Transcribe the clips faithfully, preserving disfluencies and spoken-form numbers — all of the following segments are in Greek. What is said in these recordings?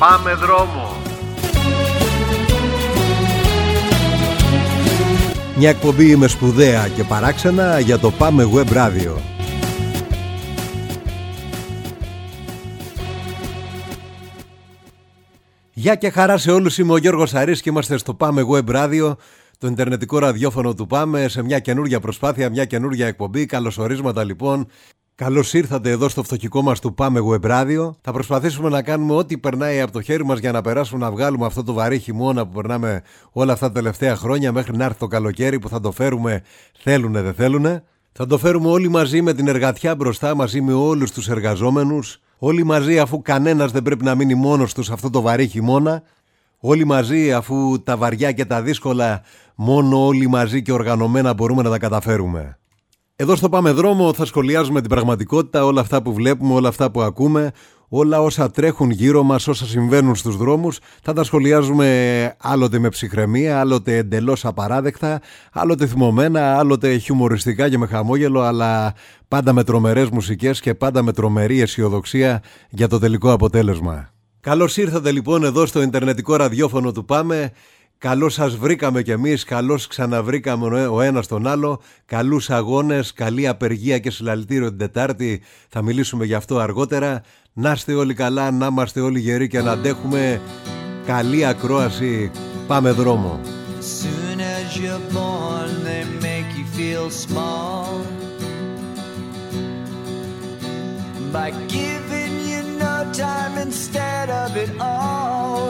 Πάμε δρόμο. Μια εκπομπή με σπουδαία και παράξενα για το Πάμε Web Radio. Γεια και χαρά σε όλους, είμαι ο Γιώργος Αρής και είμαστε στο Πάμε Web Radio, το ιντερνετικό ραδιόφωνο του Πάμε, σε μια καινούργια προσπάθεια, μια καινούργια εκπομπή. Καλωσορίσματα λοιπόν. Καλώς ήρθατε εδώ στο φτωχικό μας του Πάμε Web Radio. Θα προσπαθήσουμε να κάνουμε ό,τι περνάει από το χέρι μας για να περάσουμε να βγάλουμε αυτό το βαρύ χειμώνα που περνάμε όλα αυτά τα τελευταία χρόνια μέχρι να έρθει το καλοκαίρι που θα το φέρουμε θέλουνε δεν θέλουνε. Θα το φέρουμε όλοι μαζί με την εργατιά μπροστά, μαζί με όλους τους εργαζόμενους. Όλοι μαζί αφού κανένας δεν πρέπει να μείνει μόνος του σε αυτό το βαρύ χειμώνα. Όλοι μαζί αφού τα βαριά και τα δύσκολα μόνο όλοι μαζί και οργανωμένα μπορούμε να τα καταφέρουμε. Εδώ στο Πάμε Δρόμο θα σχολιάζουμε την πραγματικότητα, όλα αυτά που βλέπουμε, όλα αυτά που ακούμε, όλα όσα τρέχουν γύρω μας, όσα συμβαίνουν στους δρόμους. Θα τα σχολιάζουμε άλλοτε με ψυχραιμία, άλλοτε εντελώς απαράδεκτα, άλλοτε θυμωμένα, άλλοτε χιουμοριστικά και με χαμόγελο, αλλά πάντα με τρομερές μουσικές και πάντα με τρομερή αισιοδοξία για το τελικό αποτέλεσμα. Καλώς ήρθατε λοιπόν εδώ στο ιντερνετικό ραδιόφωνο του Πάμε. Καλώς σας βρήκαμε κι εμείς, καλώς ξαναβρήκαμε ο ένας τον άλλο. Καλούς αγώνες, καλή απεργία και συλλαλητήριο την Τετάρτη. Θα μιλήσουμε γι' αυτό αργότερα. Να είστε όλοι καλά, να είμαστε όλοι γεροί και να αντέχουμε. Καλή ακρόαση, πάμε δρόμο. Soon as you're born, they make you feel small by giving you no time instead of it all.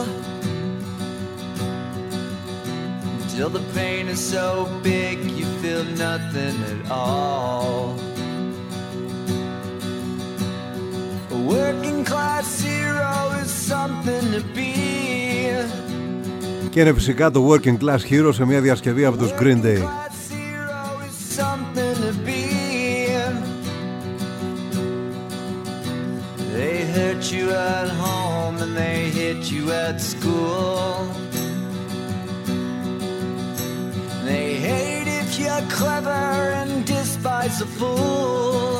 Till the pain is so big you feel nothing at all. A working class hero is something to be. Και είναι φυσικά το Working Class Hero σε μια διασκευή από τους Green Day. They hurt you at home and they hit you at school. They hate if you're clever and despise a fool.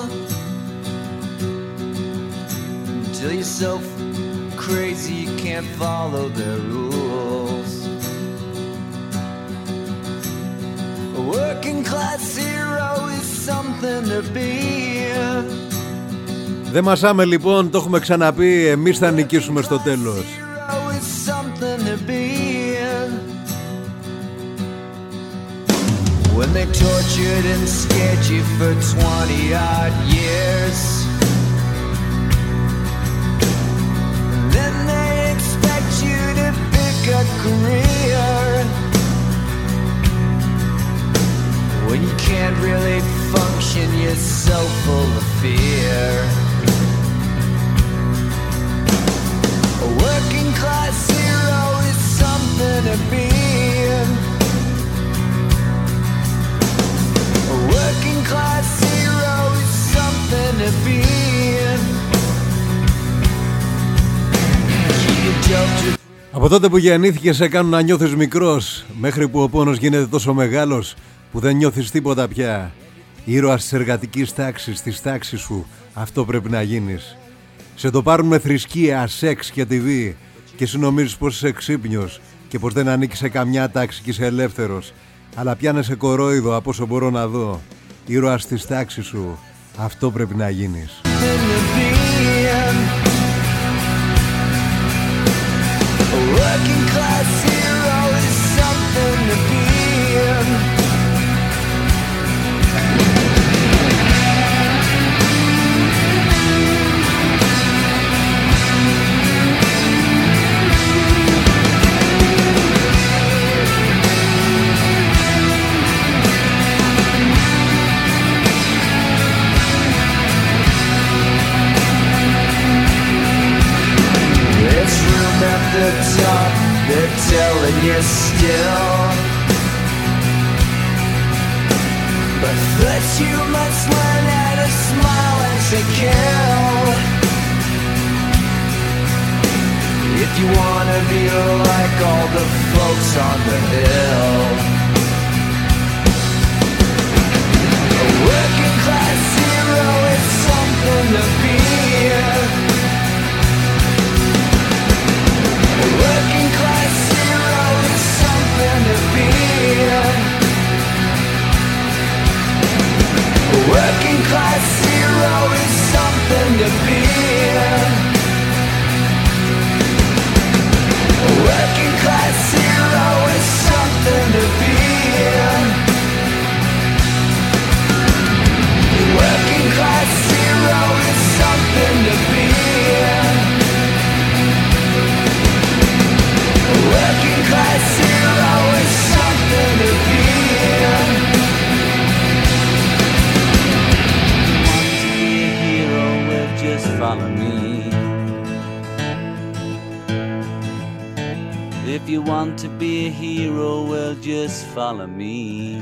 Until you're so crazy you can't follow their rules. A working class hero is something to be. Δεν μασάμε λοιπόν, το έχουμε ξαναπεί, εμείς θα νικήσουμε στο τέλος. When they tortured and scared you for twenty odd years, then they expect you to pick a career when you can't really function, you're so full of fear. A working class hero is something to be. A working class hero is something to be. Από τότε που γεννήθηκες σε κάνουν να νιώθεις μικρός, μέχρι που ο πόνος γίνεται τόσο μεγάλος που δεν νιώθεις τίποτα πια. Ήρωας της εργατικής τάξης, της τάξης σου, αυτό πρέπει να γίνεις. Σε το πάρουν με θρησκεία, σεξ και τι βι και εσύ νομίζεις πως είσαι ξύπνιος και πως δεν ανήκεις σε καμιά τάξη και είσαι ελεύθερος. Αλλά πιάνεσαι κορόιδο από όσο μπορώ να δω. Ήρωας της τάξης σου, αυτό πρέπει να γίνεις. Working class hero is something to be. There's room at the top, they're telling you still, but first you must learn how to smile and say kill. If you wanna be like all the folks on the hill. A working class hero is something to be. If you want to be a hero, well just follow me.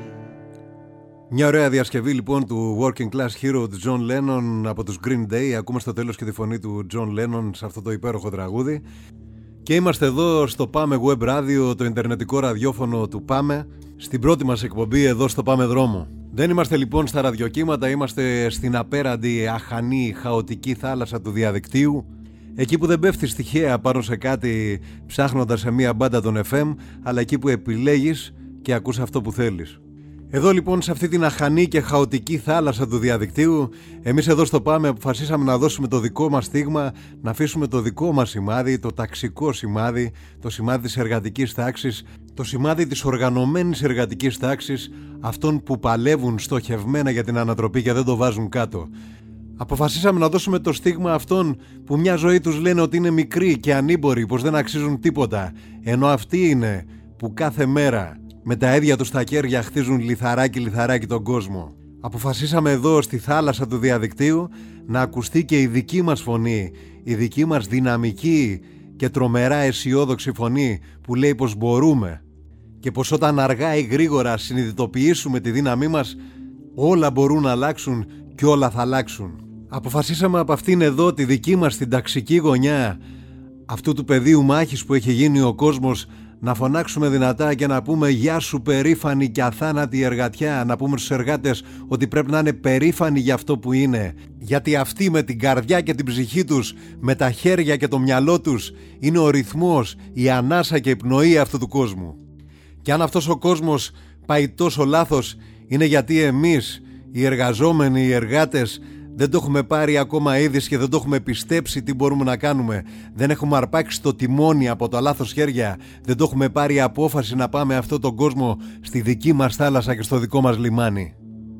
Μια ωραία διασκευή λοιπόν του Working Class Hero του John Lennon από τους Green Day. Ακούμε στο τέλος και τη φωνή του John Lennon σε αυτό το υπέροχο τραγούδι. Και είμαστε εδώ στο Πάμε Web Radio, το ιντερνετικό ραδιόφωνο του Πάμε, στην πρώτη μας εκπομπή εδώ στο Πάμε Δρόμο. Δεν είμαστε λοιπόν στα ραδιοκύματα, είμαστε στην απέραντη, αχανή, χαοτική θάλασσα του διαδικτύου. Εκεί που δεν πέφτεις τυχαία πάνω σε κάτι ψάχνοντας σε μία μπάντα των εφ εμ, αλλά εκεί που επιλέγεις και ακούς αυτό που θέλεις. Εδώ λοιπόν σε αυτή την αχανή και χαοτική θάλασσα του διαδικτύου, εμείς εδώ στο Πάμε αποφασίσαμε να δώσουμε το δικό μας στίγμα, να αφήσουμε το δικό μας σημάδι, το ταξικό σημάδι, το σημάδι της εργατικής τάξης, το σημάδι της οργανωμένης εργατικής τάξης, αυτών που παλεύουν στοχευμένα για την ανατροπή και δεν το βάζουν κάτω. Αποφασίσαμε να δώσουμε το στίγμα αυτών που μια ζωή τους λένε ότι είναι μικροί και ανήμποροι, πως δεν αξίζουν τίποτα, ενώ αυτοί είναι που κάθε μέρα με τα ίδια τους τα χέρια χτίζουν λιθαράκι λιθαράκι τον κόσμο. Αποφασίσαμε εδώ στη θάλασσα του διαδικτύου να ακουστεί και η δική μας φωνή, η δική μας δυναμική και τρομερά αισιόδοξη φωνή που λέει πως μπορούμε και πως όταν αργά ή γρήγορα συνειδητοποιήσουμε τη δύναμή μας, όλα μπορούν να αλλάξουν και όλα θα αλλάξουν. Αποφασίσαμε από αυτήν εδώ τη δική μας την ταξική γωνιά αυτού του πεδίου μάχης που έχει γίνει ο κόσμος, να φωνάξουμε δυνατά και να πούμε «Γεια σου περήφανη και αθάνατη εργατιά», να πούμε στους εργάτες ότι πρέπει να είναι περήφανοι για αυτό που είναι, γιατί αυτοί με την καρδιά και την ψυχή τους, με τα χέρια και το μυαλό τους, είναι ο ρυθμός, η ανάσα και η πνοή αυτού του κόσμου. Και αν αυτός ο κόσμος πάει τόσο λάθος, είναι γιατί εμείς, οι εργαζόμενοι, οι εργάτες, δεν το έχουμε πάρει ακόμα είδηση και δεν το έχουμε πιστέψει τι μπορούμε να κάνουμε. Δεν έχουμε αρπάξει το τιμόνι από τα λάθος χέρια. Δεν το έχουμε πάρει απόφαση να πάμε αυτόν τον κόσμο στη δική μας θάλασσα και στο δικό μας λιμάνι.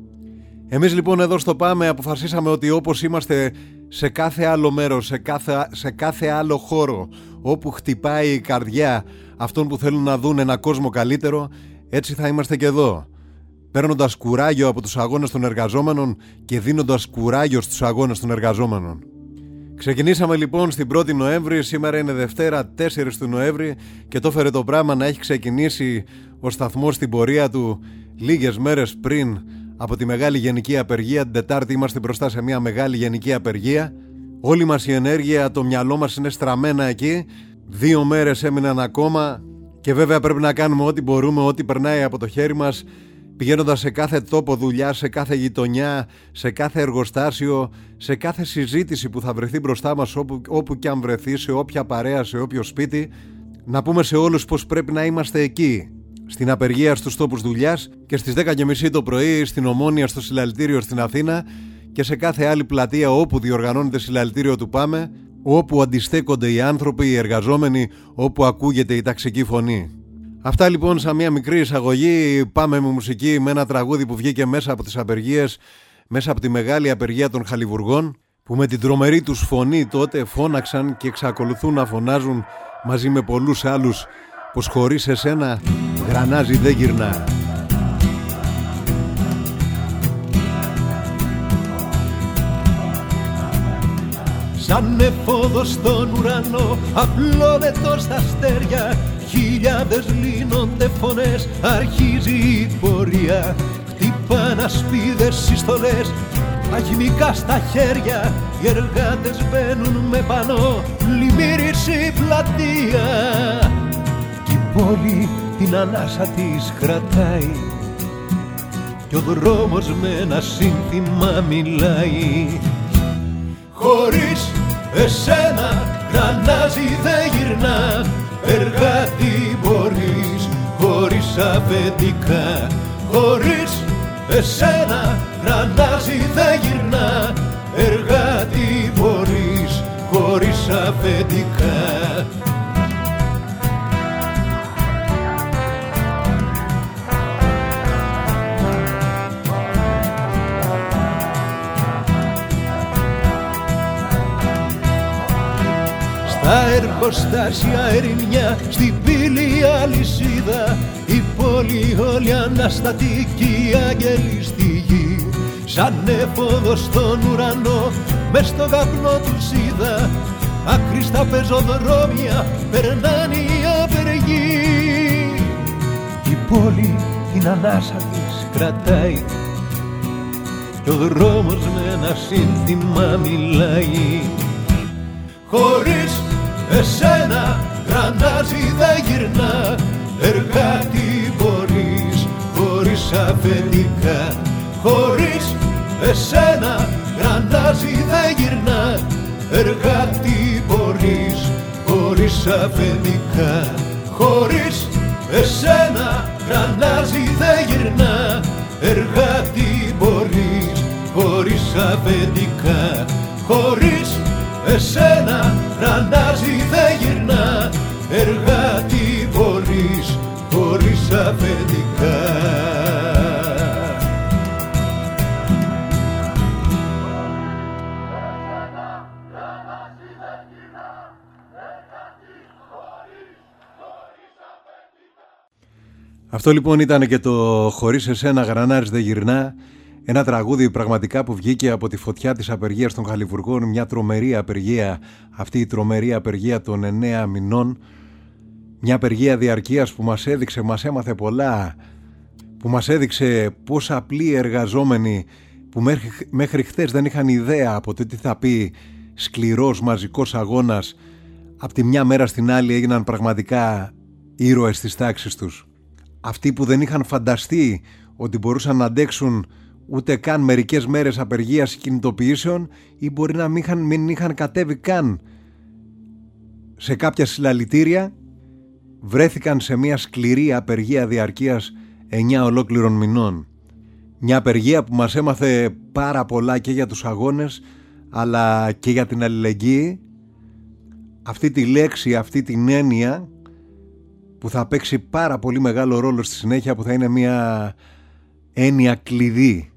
Εμείς λοιπόν εδώ στο Πάμε αποφασίσαμε ότι όπως είμαστε σε κάθε άλλο μέρος, σε κάθε, σε κάθε άλλο χώρο όπου χτυπάει η καρδιά αυτών που θέλουν να δουν ένα κόσμο καλύτερο, έτσι θα είμαστε και εδώ, παίρνοντας κουράγιο από τους αγώνες των εργαζόμενων και δίνοντας κουράγιο στους αγώνες των εργαζόμενων. Ξεκινήσαμε λοιπόν στην πρώτη Νοέμβρη, σήμερα είναι Δευτέρα τέσσερις του Νοέμβρη και το έφερε το πράγμα να έχει ξεκινήσει ο σταθμός στην πορεία του λίγες μέρες πριν από τη μεγάλη γενική απεργία. Την Τετάρτη είμαστε μπροστά σε μια μεγάλη γενική απεργία. Όλη μας η ενέργεια, το μυαλό μας είναι στραμμένα εκεί. Δύο μέρες έμειναν ακόμα και βέβαια πρέπει να κάνουμε ό,τι μπορούμε, ό,τι περνάει από το χέρι μας, πηγαίνοντας σε κάθε τόπο δουλειά, σε κάθε γειτονιά, σε κάθε εργοστάσιο, σε κάθε συζήτηση που θα βρεθεί μπροστά μας, όπου, όπου και αν βρεθεί, σε όποια παρέα, σε όποιο σπίτι, να πούμε σε όλους πως πρέπει να είμαστε εκεί, στην απεργία στους τόπους δουλειάς και στις δέκα και μισή το πρωί στην Ομόνια στο συλλαλητήριο στην Αθήνα και σε κάθε άλλη πλατεία όπου διοργανώνεται συλλαλητήριο του Πάμε, όπου αντιστέκονται οι άνθρωποι, οι εργαζόμενοι, όπου ακούγεται η ταξική φωνή. Αυτά λοιπόν σαν μια μικρή εισαγωγή. Πάμε με μουσική, με ένα τραγούδι που βγήκε μέσα από τις απεργίες, μέσα από τη μεγάλη απεργία των χαλιβουργών, που με την τρομερή τους φωνή τότε φώναξαν και εξακολουθούν να φωνάζουν μαζί με πολλούς άλλους πως χωρίς εσένα γρανάζι δεν γυρνά. Σαν εφόδο στον ουρανό απλώνεται στα αστέρια, χιλιάδες λύνονται φωνές, αρχίζει η πορεία. Χτυπάν ασπίδες συστολές, τα χημικά στα χέρια, οι εργάτες μπαίνουν με πανό, πλημμύρισε η πλατεία. Κι η πόλη την ανάσα της κρατάει κι ο δρόμος με ένα σύνθημα μιλάει. Χωρίς εσένα γρανάζι δεν γυρνά, εργάτη μπορείς χωρίς αφεντικά. Χωρίς εσένα γρανάζι δεν γυρνά, εργάτη μπορείς χωρίς αφεντικά. Στα εργοστάσια ερημιά, στην πύλη αλυσίδα, η πόλη όλη αναστατική, άγγελοι στη γη. Σαν έφοδο στον ουρανό, μες στο καπνό τους είδα, άκρη στα πεζοδρόμια περνάνε οι απεργοί. την ανάσα της κρατάει κι ο δρόμος με ένα σύνθημα μιλάει. Χωρίς εσένα γρανάζι δεν γυρνά, εργάτη μπορείς χωρίς αφεντικά. Χωρίς εσένα γρανάζι δεν γυρνά, εργάτη μπορείς χωρίς αφεντικά. Χωρίς εσένα γρανάζι δεν γυρνά, εργάτη μπορείς χωρίς αφεντικά. Χωρίς εσένα γρανάζι δεν γυρνά, εργάτη μπορείς χωρίς αφεντικά. Αυτό λοιπόν ήταν και το «Χωρίς εσένα γρανάρις δεν γυρνά», ένα τραγούδι πραγματικά που βγήκε από τη φωτιά της απεργίας των Χαλιβουργών, μια τρομερή απεργία, αυτή η τρομερή απεργία των εννέα μηνών, μια απεργία διαρκείας που μας έδειξε, μας έμαθε πολλά, που μας έδειξε πώς απλοί εργαζόμενοι που μέχρι, μέχρι χθες δεν είχαν ιδέα από το τι θα πει σκληρός μαζικός αγώνας, από τη μια μέρα στην άλλη έγιναν πραγματικά ήρωες της τάξης τους. Αυτοί που δεν είχαν φανταστεί ότι μπορούσαν να αντέξουν ούτε καν μερικές μέρες απεργίας κινητοποιήσεων ή μπορεί να μην είχαν, μην είχαν κατέβει καν σε κάποια συλλαλητήρια, βρέθηκαν σε μια σκληρή απεργία διαρκείας εννιά ολόκληρων μηνών. Μια απεργία που μας έμαθε πάρα πολλά και για τους αγώνες αλλά και για την αλληλεγγύη, αυτή τη λέξη, αυτή την έννοια που θα παίξει πάρα πολύ μεγάλο ρόλο στη συνέχεια, που θα είναι μια έννοια κλειδί.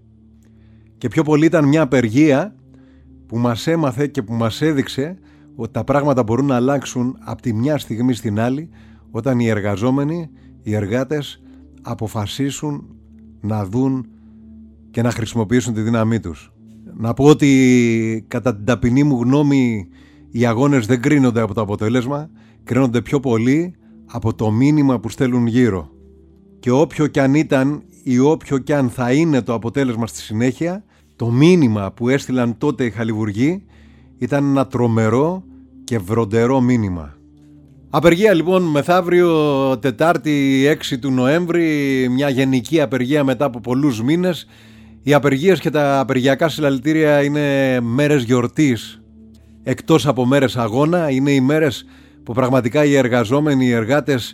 Και πιο πολύ ήταν μια απεργία που μας έμαθε και που μας έδειξε ότι τα πράγματα μπορούν να αλλάξουν από τη μια στιγμή στην άλλη, όταν οι εργαζόμενοι, οι εργάτες αποφασίσουν να δουν και να χρησιμοποιήσουν τη δύναμή τους. Να πω ότι κατά την ταπεινή μου γνώμη οι αγώνες δεν κρίνονται από το αποτέλεσμα, κρίνονται πιο πολύ από το μήνυμα που στέλνουν γύρω. Και όποιο κι αν ήταν ή όποιο κι αν θα είναι το αποτέλεσμα στη συνέχεια, το μήνυμα που έστειλαν τότε οι Χαλιβουργοί ήταν ένα τρομερό και βροντερό μήνυμα. Απεργία λοιπόν μεθαύριο Τετάρτη έξι του Νοέμβρη, μια γενική απεργία μετά από πολλούς μήνες. Οι απεργίες και τα απεργιακά συλλαλητήρια είναι μέρες γιορτής, εκτός από μέρες αγώνα. Είναι οι μέρες που πραγματικά οι εργαζόμενοι, οι εργάτες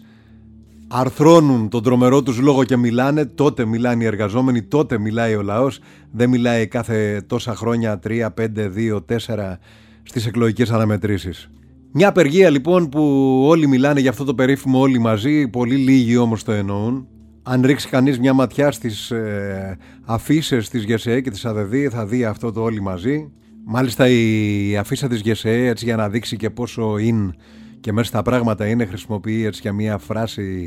αρθρώνουν τον τρομερό τους λόγο και μιλάνε. Τότε μιλάνε οι εργαζόμενοι, τότε μιλάει ο λαός. Δεν μιλάει κάθε τόσα χρόνια, τρία, πέντε, δύο, τέσσερα στις εκλογικές αναμετρήσεις. Μια απεργία λοιπόν που όλοι μιλάνε για αυτό το περίφημο όλοι μαζί, πολύ λίγοι όμως το εννοούν. Αν ρίξει κανείς μια ματιά στις ε, αφίσες της ΓΕΣΕΕ και της ΑΔΕΔ θα δει αυτό το όλοι μαζί. Μάλιστα η αφίσα της ΓΕΣΕΕ, έτσι για να δείξει και πόσο in και μέσα στα πράγματα είναι, χρησιμοποιεί έτσι για μια φράση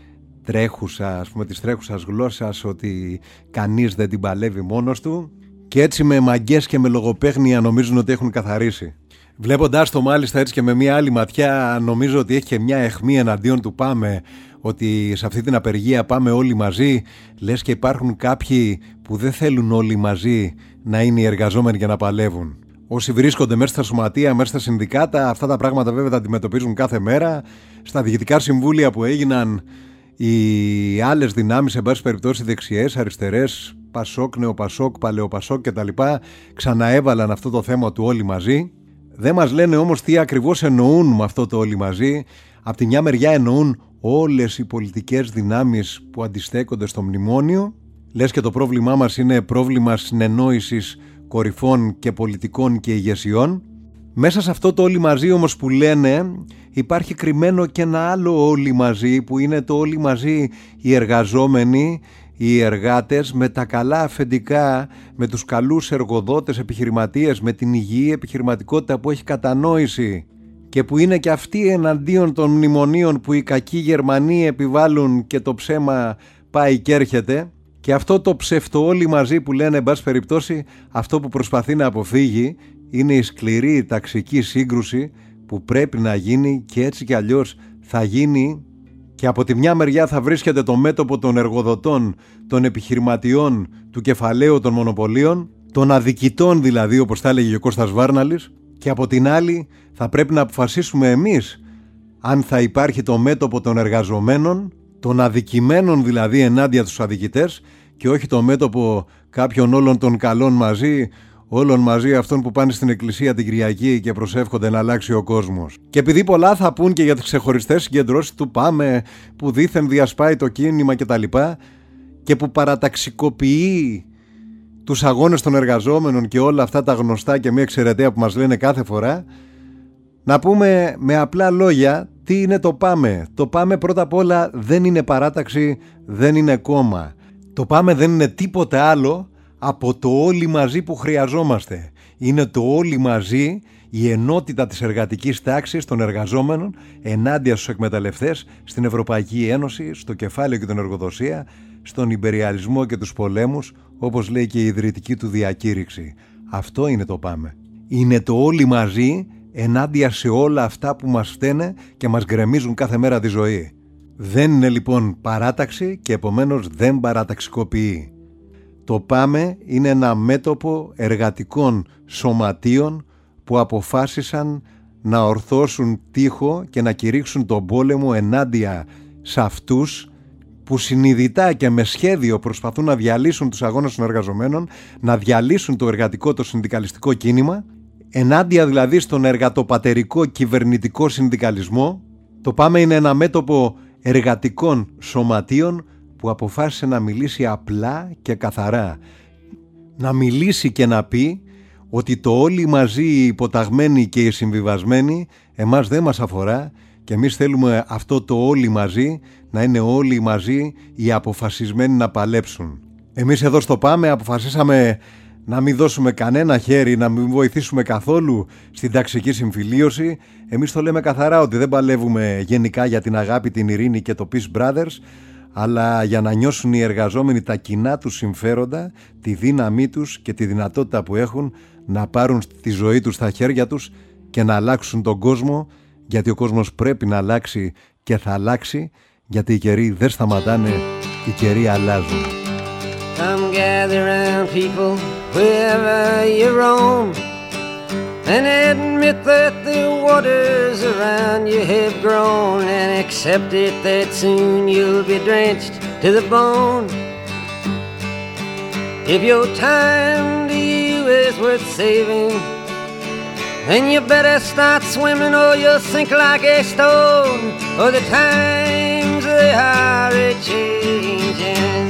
τρέχουσα, ας πούμε της τρέχουσας γλώσσας, ότι κανείς δεν την παλεύει μόνος του, και έτσι με μαγκές και με λογοπαίγνια νομίζουν ότι έχουν καθαρίσει. Βλέποντάς το μάλιστα έτσι και με μια άλλη ματιά, νομίζω ότι έχει και μια αιχμή εναντίον του Πάμε, ότι σε αυτή την απεργία πάμε όλοι μαζί. Λες και υπάρχουν κάποιοι που δεν θέλουν όλοι μαζί να είναι οι εργαζόμενοι για να παλεύουν. Όσοι βρίσκονται μέσα στα σωματεία, μέσα στα συνδικάτα, αυτά τα πράγματα βέβαια τα αντιμετωπίζουν κάθε μέρα. Στα διοικητικά συμβούλια που έγιναν, οι άλλες δυνάμεις, εν πάση περιπτώσει δεξιές, αριστερές, Πασόκ, Νεοπασόκ, Παλαιοπασόκ κτλ., ξαναέβαλαν αυτό το θέμα του όλοι μαζί. Δεν μας λένε όμως τι ακριβώς εννοούν με αυτό το όλοι μαζί. Απ' τη μια μεριά εννοούν όλες οι πολιτικές δυνάμεις που αντιστέκονται στο μνημόνιο. Λες και το πρόβλημά μας είναι πρόβλημα συνεννόησης κορυφών και πολιτικών και ηγεσιών. Μέσα σε αυτό το όλοι μαζί όμως που λένε υπάρχει κρυμμένο και ένα άλλο όλοι μαζί, που είναι το όλοι μαζί οι εργαζόμενοι, οι εργάτες, με τα καλά αφεντικά, με τους καλούς εργοδότες, επιχειρηματίες, με την υγιή επιχειρηματικότητα που έχει κατανόηση και που είναι και αυτοί εναντίον των μνημονίων που οι κακοί Γερμανοί επιβάλλουν και το ψέμα πάει και έρχεται. Και αυτό το ψευτο όλοι μαζί που λένε, εν πάση περιπτώσει, αυτό που προσπαθεί να αποφύγει είναι η σκληρή ταξική σύγκρουση που πρέπει να γίνει, και έτσι κι αλλιώς θα γίνει Και από τη μια μεριά θα βρίσκεται το μέτωπο των εργοδοτών, των επιχειρηματιών, του κεφαλαίου των μονοπωλίων, των αδικητών δηλαδή, όπως τα έλεγε ο Κώστας Βάρναλης, και από την άλλη θα πρέπει να αποφασίσουμε εμείς αν θα υπάρχει το μέτωπο των εργαζομένων, των αδικημένων δηλαδή ενάντια τους αδικητές, και όχι το μέτωπο κάποιων όλων των καλών μαζί, όλων μαζί αυτών που πάνε στην εκκλησία την Κυριακή και προσεύχονται να αλλάξει ο κόσμος. Και επειδή πολλά θα πούν και για τις ξεχωριστές συγκεντρώσεις του ΠΑΜΕ που δήθεν διασπάει το κίνημα κτλ. Και, και που παραταξικοποιεί τους αγώνες των εργαζόμενων και όλα αυτά τα γνωστά και μια εξαιρετία που μας λένε κάθε φορά, να πούμε με απλά λόγια τι είναι το ΠΑΜΕ. Το ΠΑΜΕ πρώτα απ' όλα δεν είναι παράταξη, δεν είναι κόμμα. Το ΠΑΜΕ δεν είναι τίποτε άλλο από το όλοι μαζί που χρειαζόμαστε. Είναι το όλοι μαζί, η ενότητα της εργατικής τάξης των εργαζόμενων ενάντια στους εκμεταλλευτές, στην Ευρωπαϊκή Ένωση, στο κεφάλαιο και την εργοδοσία, στον ιμπεριαλισμό και τους πολέμους, όπως λέει και η ιδρυτική του διακήρυξη. Αυτό είναι το ΠΑΜΕ. Είναι το όλοι μαζί ενάντια σε όλα αυτά που μας φταίνε και μας γκρεμίζουν κάθε μέρα τη ζωή. Δεν είναι λοιπόν παράταξη και επομένως δεν παραταξικοποιεί. Το ΠΑΜΕ είναι ένα μέτωπο εργατικών σωματείων που αποφάσισαν να ορθώσουν τείχο και να κηρύξουν τον πόλεμο ενάντια σε αυτούς που συνειδητά και με σχέδιο προσπαθούν να διαλύσουν τους αγώνες των εργαζομένων, να διαλύσουν το εργατικό, το συνδικαλιστικό κίνημα, ενάντια δηλαδή στον εργατοπατερικό κυβερνητικό συνδικαλισμό. Το ΠΑΜΕ είναι ένα μέτωπο εργατικών σωματείων που αποφάσισε να μιλήσει απλά και καθαρά. Να μιλήσει και να πει ότι το όλοι μαζί, οι υποταγμένοι και οι συμβιβασμένοι, εμάς δεν μας αφορά και εμείς θέλουμε αυτό το όλοι μαζί να είναι όλοι μαζί οι αποφασισμένοι να παλέψουν. Εμείς εδώ στο ΠΑΜΕ αποφασίσαμε να μην δώσουμε κανένα χέρι, να μην βοηθήσουμε καθόλου στην ταξική συμφιλίωση. Εμείς το λέμε καθαρά ότι δεν παλεύουμε γενικά για την αγάπη, την ειρήνη και το Peace Brothers, αλλά για να νιώσουν οι εργαζόμενοι τα κοινά τους συμφέροντα, τη δύναμή τους και τη δυνατότητα που έχουν να πάρουν τη ζωή τους στα χέρια τους και να αλλάξουν τον κόσμο, γιατί ο κόσμος πρέπει να αλλάξει και θα αλλάξει, γιατί οι καιροί δεν σταματάνε, οι καιροί αλλάζουν. Come gather round people wherever you roam and admit that the waters around you have grown and accept it that soon you'll be drenched to the bone. If your time to you is worth saving, then you better start swimming or you'll sink like a stone, or the times they are a-changing.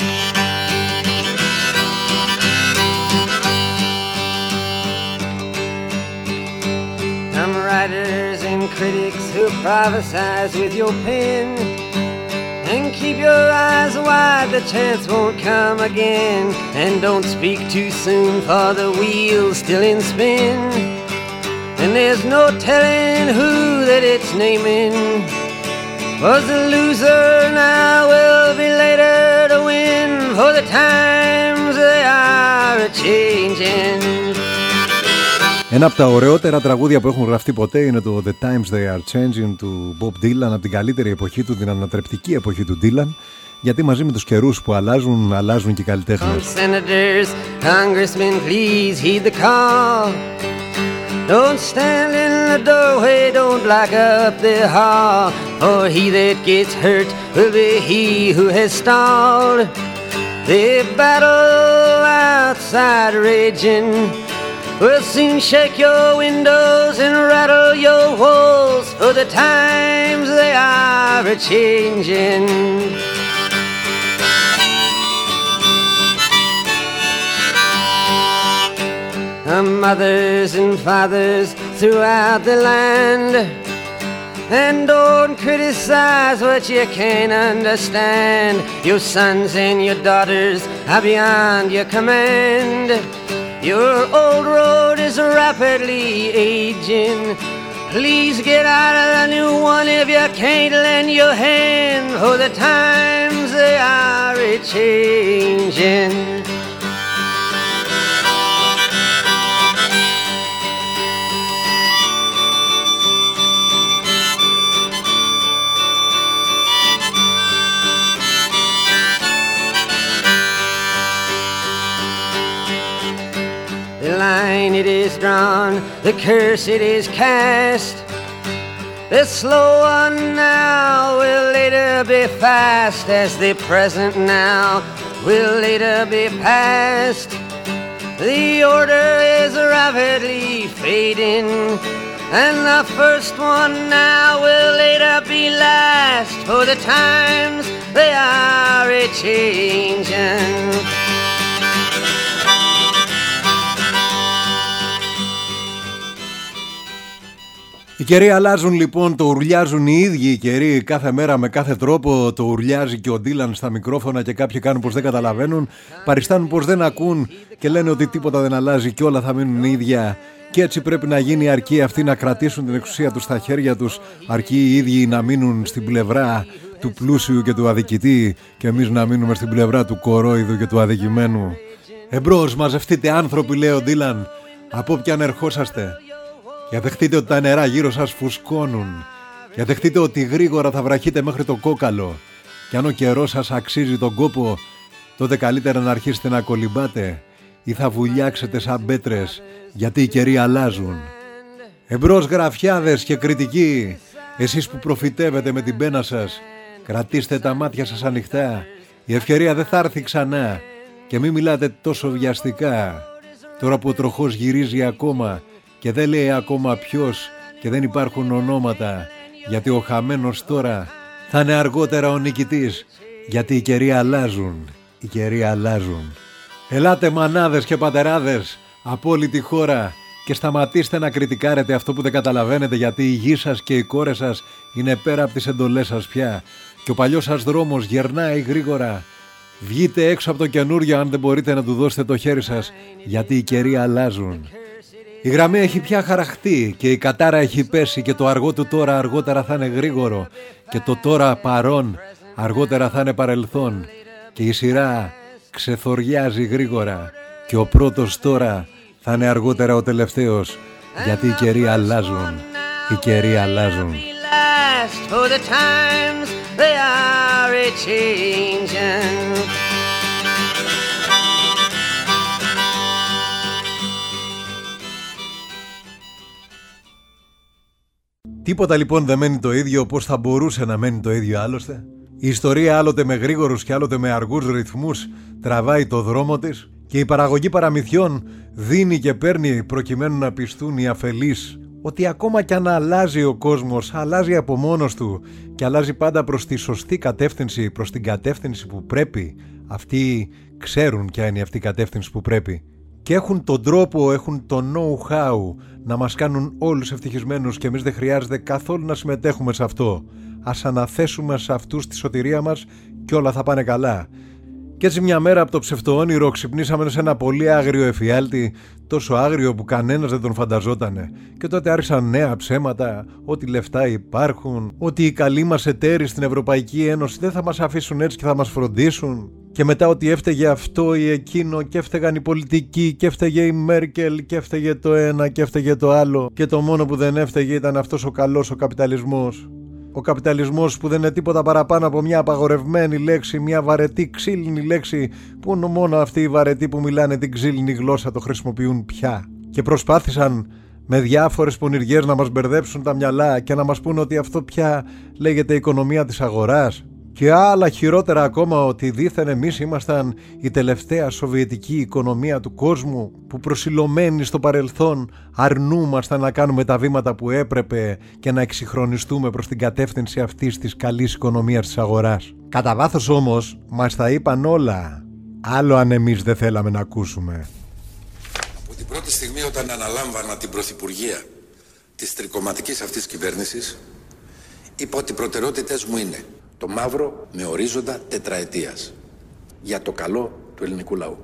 Some writers and critics who prophesize with your pen, and keep your eyes wide, the chance won't come again. And don't speak too soon, for the wheel's still in spin, and there's no telling who that it's naming was the loser, now will be later to win, for the times they are a-changing. Ένα από τα ωραιότερα τραγούδια που έχουν γραφτεί ποτέ είναι το The Times They Are Changing του Bob Dylan, από την καλύτερη εποχή του, την ανατρεπτική εποχή του Dylan, γιατί μαζί με τους καιρούς που αλλάζουν, αλλάζουν και οι καλλιτέχνες. Senators, congressmen, please heed the call. Don't stand in the doorway, don't block up the hall, for he that gets hurt will be he who has stalled. The battle outside raging will soon shake your windows and rattle your walls, for the times they are a-changing. Mothers and fathers throughout the land, and don't criticize what you can't understand. Your sons and your daughters are beyond your command. Your old road is rapidly aging. Please get out of the new one if you can't lend your hand, for the times they are a-changing. it is drawn, the curse it is cast. The slow one now will later be fast, as the present now will later be past. The order is rapidly fading, and the first one now will later be last, for the times they are a-changin'. Οι καιροί αλλάζουν λοιπόν, το ουρλιάζουν οι ίδιοι οι καιροί κάθε μέρα με κάθε τρόπο. Το ουρλιάζει και ο Ντίλαν στα μικρόφωνα και κάποιοι κάνουν πως δεν καταλαβαίνουν, παριστάνουν πως δεν ακούν και λένε ότι τίποτα δεν αλλάζει και όλα θα μείνουν ίδια. Και έτσι πρέπει να γίνει, αρκεί αυτοί να κρατήσουν την εξουσία τους στα χέρια τους, αρκεί οι ίδιοι να μείνουν στην πλευρά του πλούσιου και του αδικητή και εμείς να μείνουμε στην πλευρά του κορόιδου και του αδικημένου. Εμπρός, μαζευτείτε άνθρωποι, λέει ο Ντίλαν, από όποιαν ερχόσαστε. Για δεχτείτε ότι τα νερά γύρω σας φουσκώνουν. Για δεχτείτε ότι γρήγορα θα βραχείτε μέχρι το κόκαλο. Και αν ο καιρός σας αξίζει τον κόπο, τότε καλύτερα να αρχίσετε να κολυμπάτε ή θα βουλιάξετε σαν πέτρες, γιατί οι καιροί αλλάζουν. Εμπρός γραφιάδες και κριτικοί, εσείς που προφητεύετε με την πένα σας, κρατήστε τα μάτια σας ανοιχτά. Η ευκαιρία δεν θα έρθει ξανά και μην μιλάτε τόσο βιαστικά. Τώρα που ο τροχός γυρίζει ακόμα και δεν λέει ακόμα ποιος και δεν υπάρχουν ονόματα, γιατί ο χαμένος τώρα θα είναι αργότερα ο νικητής, γιατί οι καιροί αλλάζουν, οι καιροί αλλάζουν. Ελάτε μανάδες και πατεράδες από όλη τη χώρα και σταματήστε να κριτικάρετε αυτό που δεν καταλαβαίνετε, γιατί η γη σας και οι κόρες σας είναι πέρα από τις εντολές σας πια και ο παλιός σας δρόμος γερνάει γρήγορα. Βγείτε έξω από το καινούριο αν δεν μπορείτε να του δώσετε το χέρι σας, γιατί οι καιροί αλλάζουν. Η γραμμή έχει πια χαραχτεί και η κατάρα έχει πέσει και το αργό του τώρα αργότερα θα είναι γρήγορο και το τώρα παρόν αργότερα θα είναι παρελθόν και η σειρά ξεθοριάζει γρήγορα και ο πρώτος τώρα θα είναι αργότερα ο τελευταίος, γιατί οι καιροί αλλάζουν, οι καιροί αλλάζουν. Τίποτα λοιπόν δεν μένει το ίδιο, πώς θα μπορούσε να μένει το ίδιο άλλωστε. Η ιστορία άλλοτε με γρήγορους και άλλοτε με αργούς ρυθμούς τραβάει το δρόμο της και η παραγωγή παραμυθιών δίνει και παίρνει προκειμένου να πιστούν οι αφελείς ότι ακόμα κι αν αλλάζει ο κόσμος, αλλάζει από μόνος του και αλλάζει πάντα προς τη σωστή κατεύθυνση, προς την κατεύθυνση που πρέπει. Αυτοί ξέρουν ποια είναι αυτή η κατεύθυνση που πρέπει και έχουν τον τρόπο, έχουν το know-how να μας κάνουν όλους ευτυχισμένους και εμείς δεν χρειάζεται καθόλου να συμμετέχουμε σε αυτό. Ας αναθέσουμε σε αυτούς τη σωτηρία μας και όλα θα πάνε καλά. Και έτσι μια μέρα από το ψευτοόνειρο ξυπνήσαμε σε ένα πολύ άγριο εφιάλτη, τόσο άγριο που κανένας δεν τον φανταζότανε. Και τότε άρχισαν νέα ψέματα, ότι λεφτά υπάρχουν, ότι οι καλοί μας εταίροι στην Ευρωπαϊκή Ένωση δεν θα μας αφήσουν έτσι και θα μας φροντίσουν. Και μετά ότι έφταιγε αυτό ή εκείνο και έφταιγαν οι πολιτικοί και έφταιγε η Μέρκελ και έφταιγε το ένα και έφταιγε το άλλο και το μόνο που δεν έφταιγε ήταν αυτός ο καλός ο καπιταλισμός. Ο καπιταλισμός που δεν είναι τίποτα παραπάνω από μια απαγορευμένη λέξη, μια βαρετή ξύλινη λέξη που μόνο αυτοί οι βαρετοί που μιλάνε την ξύλινη γλώσσα το χρησιμοποιούν πια. Και προσπάθησαν με διάφορες πονηριές να μας μπερδέψουν τα μυαλά και να μας πούν ότι αυτό πια λέγεται οικονομία της αγοράς. Και άλλα χειρότερα ακόμα, ότι δήθεν εμείς ήμασταν η τελευταία σοβιετική οικονομία του κόσμου που προσιλωμένοι στο παρελθόν αρνούμασταν να κάνουμε τα βήματα που έπρεπε και να εξυγχρονιστούμε προς την κατεύθυνση αυτής της καλής οικονομίας της αγοράς. Κατά βάθος όμως μας τα είπαν όλα, άλλο αν εμείς δεν θέλαμε να ακούσουμε. Από την πρώτη στιγμή όταν αναλάμβανα την πρωθυπουργία της τρικομματικής αυτής κυβέρνησης, είπα ότι οι προτεραιότητες μου είναι το μαύρο με ορίζοντα τετραετίας για το καλό του ελληνικού λαού.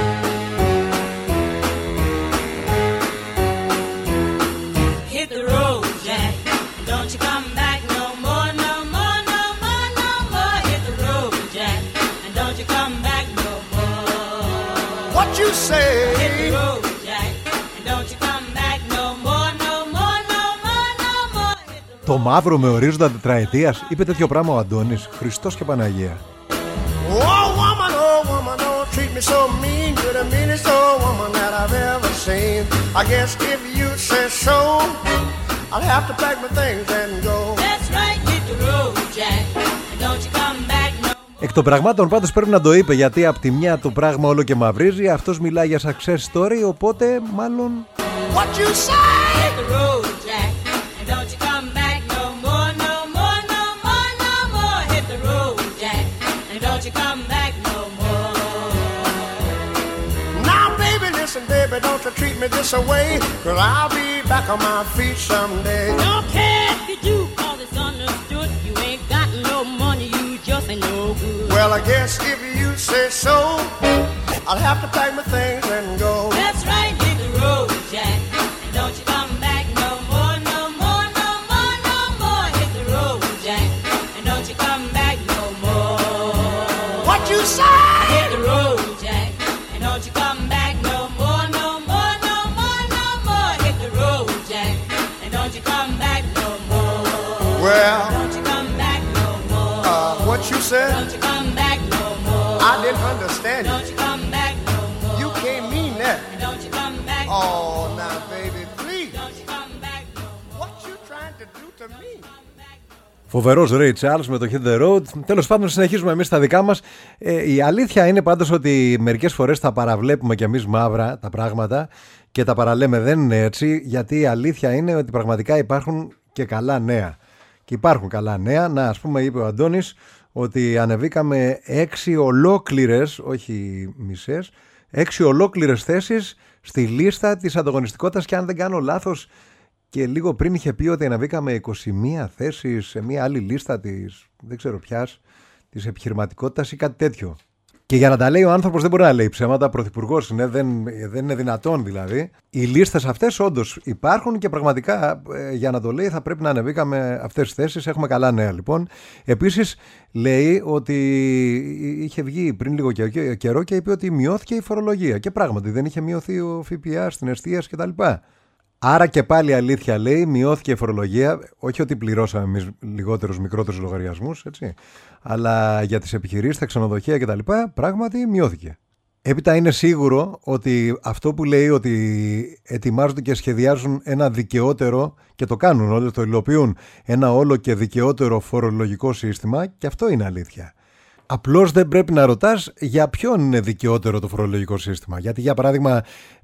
Hit the road, Jack. Don't you come back no more, no more, no more, no more. Hit the road, Jack. And don't you come back no more. What you say? Hit the road, Jack. And don't you come back no more, no more, no more, no more. Το μαύρο με ορίζοντα τετραετίας, είπε τέτοιο πράγμα ο Αντώνης, Χριστός και Παναγία. Oh woman, oh woman, oh treat me so mean, you're the meanest old woman that I've ever seen. I guess if you say so, I'll have to pack my things and go. That's right, hit the road, Jack, and don't you come back no. Εκ των πραγμάτων πάντως πρέπει να το είπε, γιατί από τη μια το πράγμα όλο και μαυρίζει. Αυτός μιλάει για success story, οπότε μάλλον... What you say? Hit the road, Jack, and don't you come back no more, no more, no more, no more. Hit the road, Jack, and don't you come back no more. Now, baby, listen, baby, don't you treat me this way, 'cause I'll be back on my feet someday. Don't care if you do, 'cause it's understood. You ain't got no money, you just ain't no good. Well, I guess if you say so, I'll have to pack my things and go. That's right, hit the road, Jack, and don't you come back no more, no more, no more, no more. Hit the road, Jack, and don't you come back no more. What you say? Hit the road, Jack, and don't you come back no more, no more, no more, no more. Hit the road, Jack, and don't you come back no more. Well, Don't you come back no more. uh, what you said? Don't you come back no more. I didn't understand you. Don't you come back no more. You can't mean that. Don't you come back. Oh, now, baby, please. Don't you come back no more. What you trying to do to me? Φοβερός Ray Charles με το Hit the Road. Τέλος πάντων, συνεχίζουμε εμείς τα δικά μας. Ε, η αλήθεια είναι πάντως ότι μερικές φορές τα παραβλέπουμε κι εμείς μαύρα τα πράγματα και τα παραλέμε. Δεν είναι έτσι, γιατί η αλήθεια είναι ότι πραγματικά υπάρχουν και καλά νέα. Και υπάρχουν καλά νέα. Να, ας πούμε, είπε ο Αντώνης ότι ανεβήκαμε έξι ολόκληρες, όχι μισές, έξι ολόκληρες θέσεις στη λίστα της ανταγωνιστικότητας, και αν δεν κάνω λάθος, και λίγο πριν είχε πει ότι ανεβήκαμε είκοσι μία θέσεις σε μια άλλη λίστα της, δεν ξέρω ποιας, της επιχειρηματικότητας ή κάτι τέτοιο. Και για να τα λέει ο άνθρωπος δεν μπορεί να λέει ψέματα, πρωθυπουργός είναι, δεν, δεν είναι δυνατόν δηλαδή. Οι λίστες αυτές όντως υπάρχουν και πραγματικά ε, για να το λέει θα πρέπει να ανεβήκαμε αυτές τις θέσεις. Έχουμε καλά νέα λοιπόν. Επίσης λέει ότι είχε βγει πριν λίγο καιρό και είπε ότι μειώθηκε η φορολογία. Και πράγματι δεν είχε μειωθεί ο ΦΠΑ στην εστίαση κτλ. Άρα και πάλι αλήθεια λέει, μειώθηκε η φορολογία, όχι ότι πληρώσαμε εμείς λιγότερους μικρότερους λογαριασμούς, έτσι, αλλά για τις επιχειρήσεις, τα ξενοδοχεία κτλ. Πράγματι μειώθηκε. Έπειτα είναι σίγουρο ότι αυτό που λέει ότι ετοιμάζονται και σχεδιάζουν ένα δικαιότερο, και το κάνουν όλοι, το υλοποιούν, ένα όλο και δικαιότερο φορολογικό σύστημα, και αυτό είναι αλήθεια. Απλώς δεν πρέπει να ρωτάς για ποιον είναι δικαιότερο το φορολογικό σύστημα. Γιατί για παράδειγμα,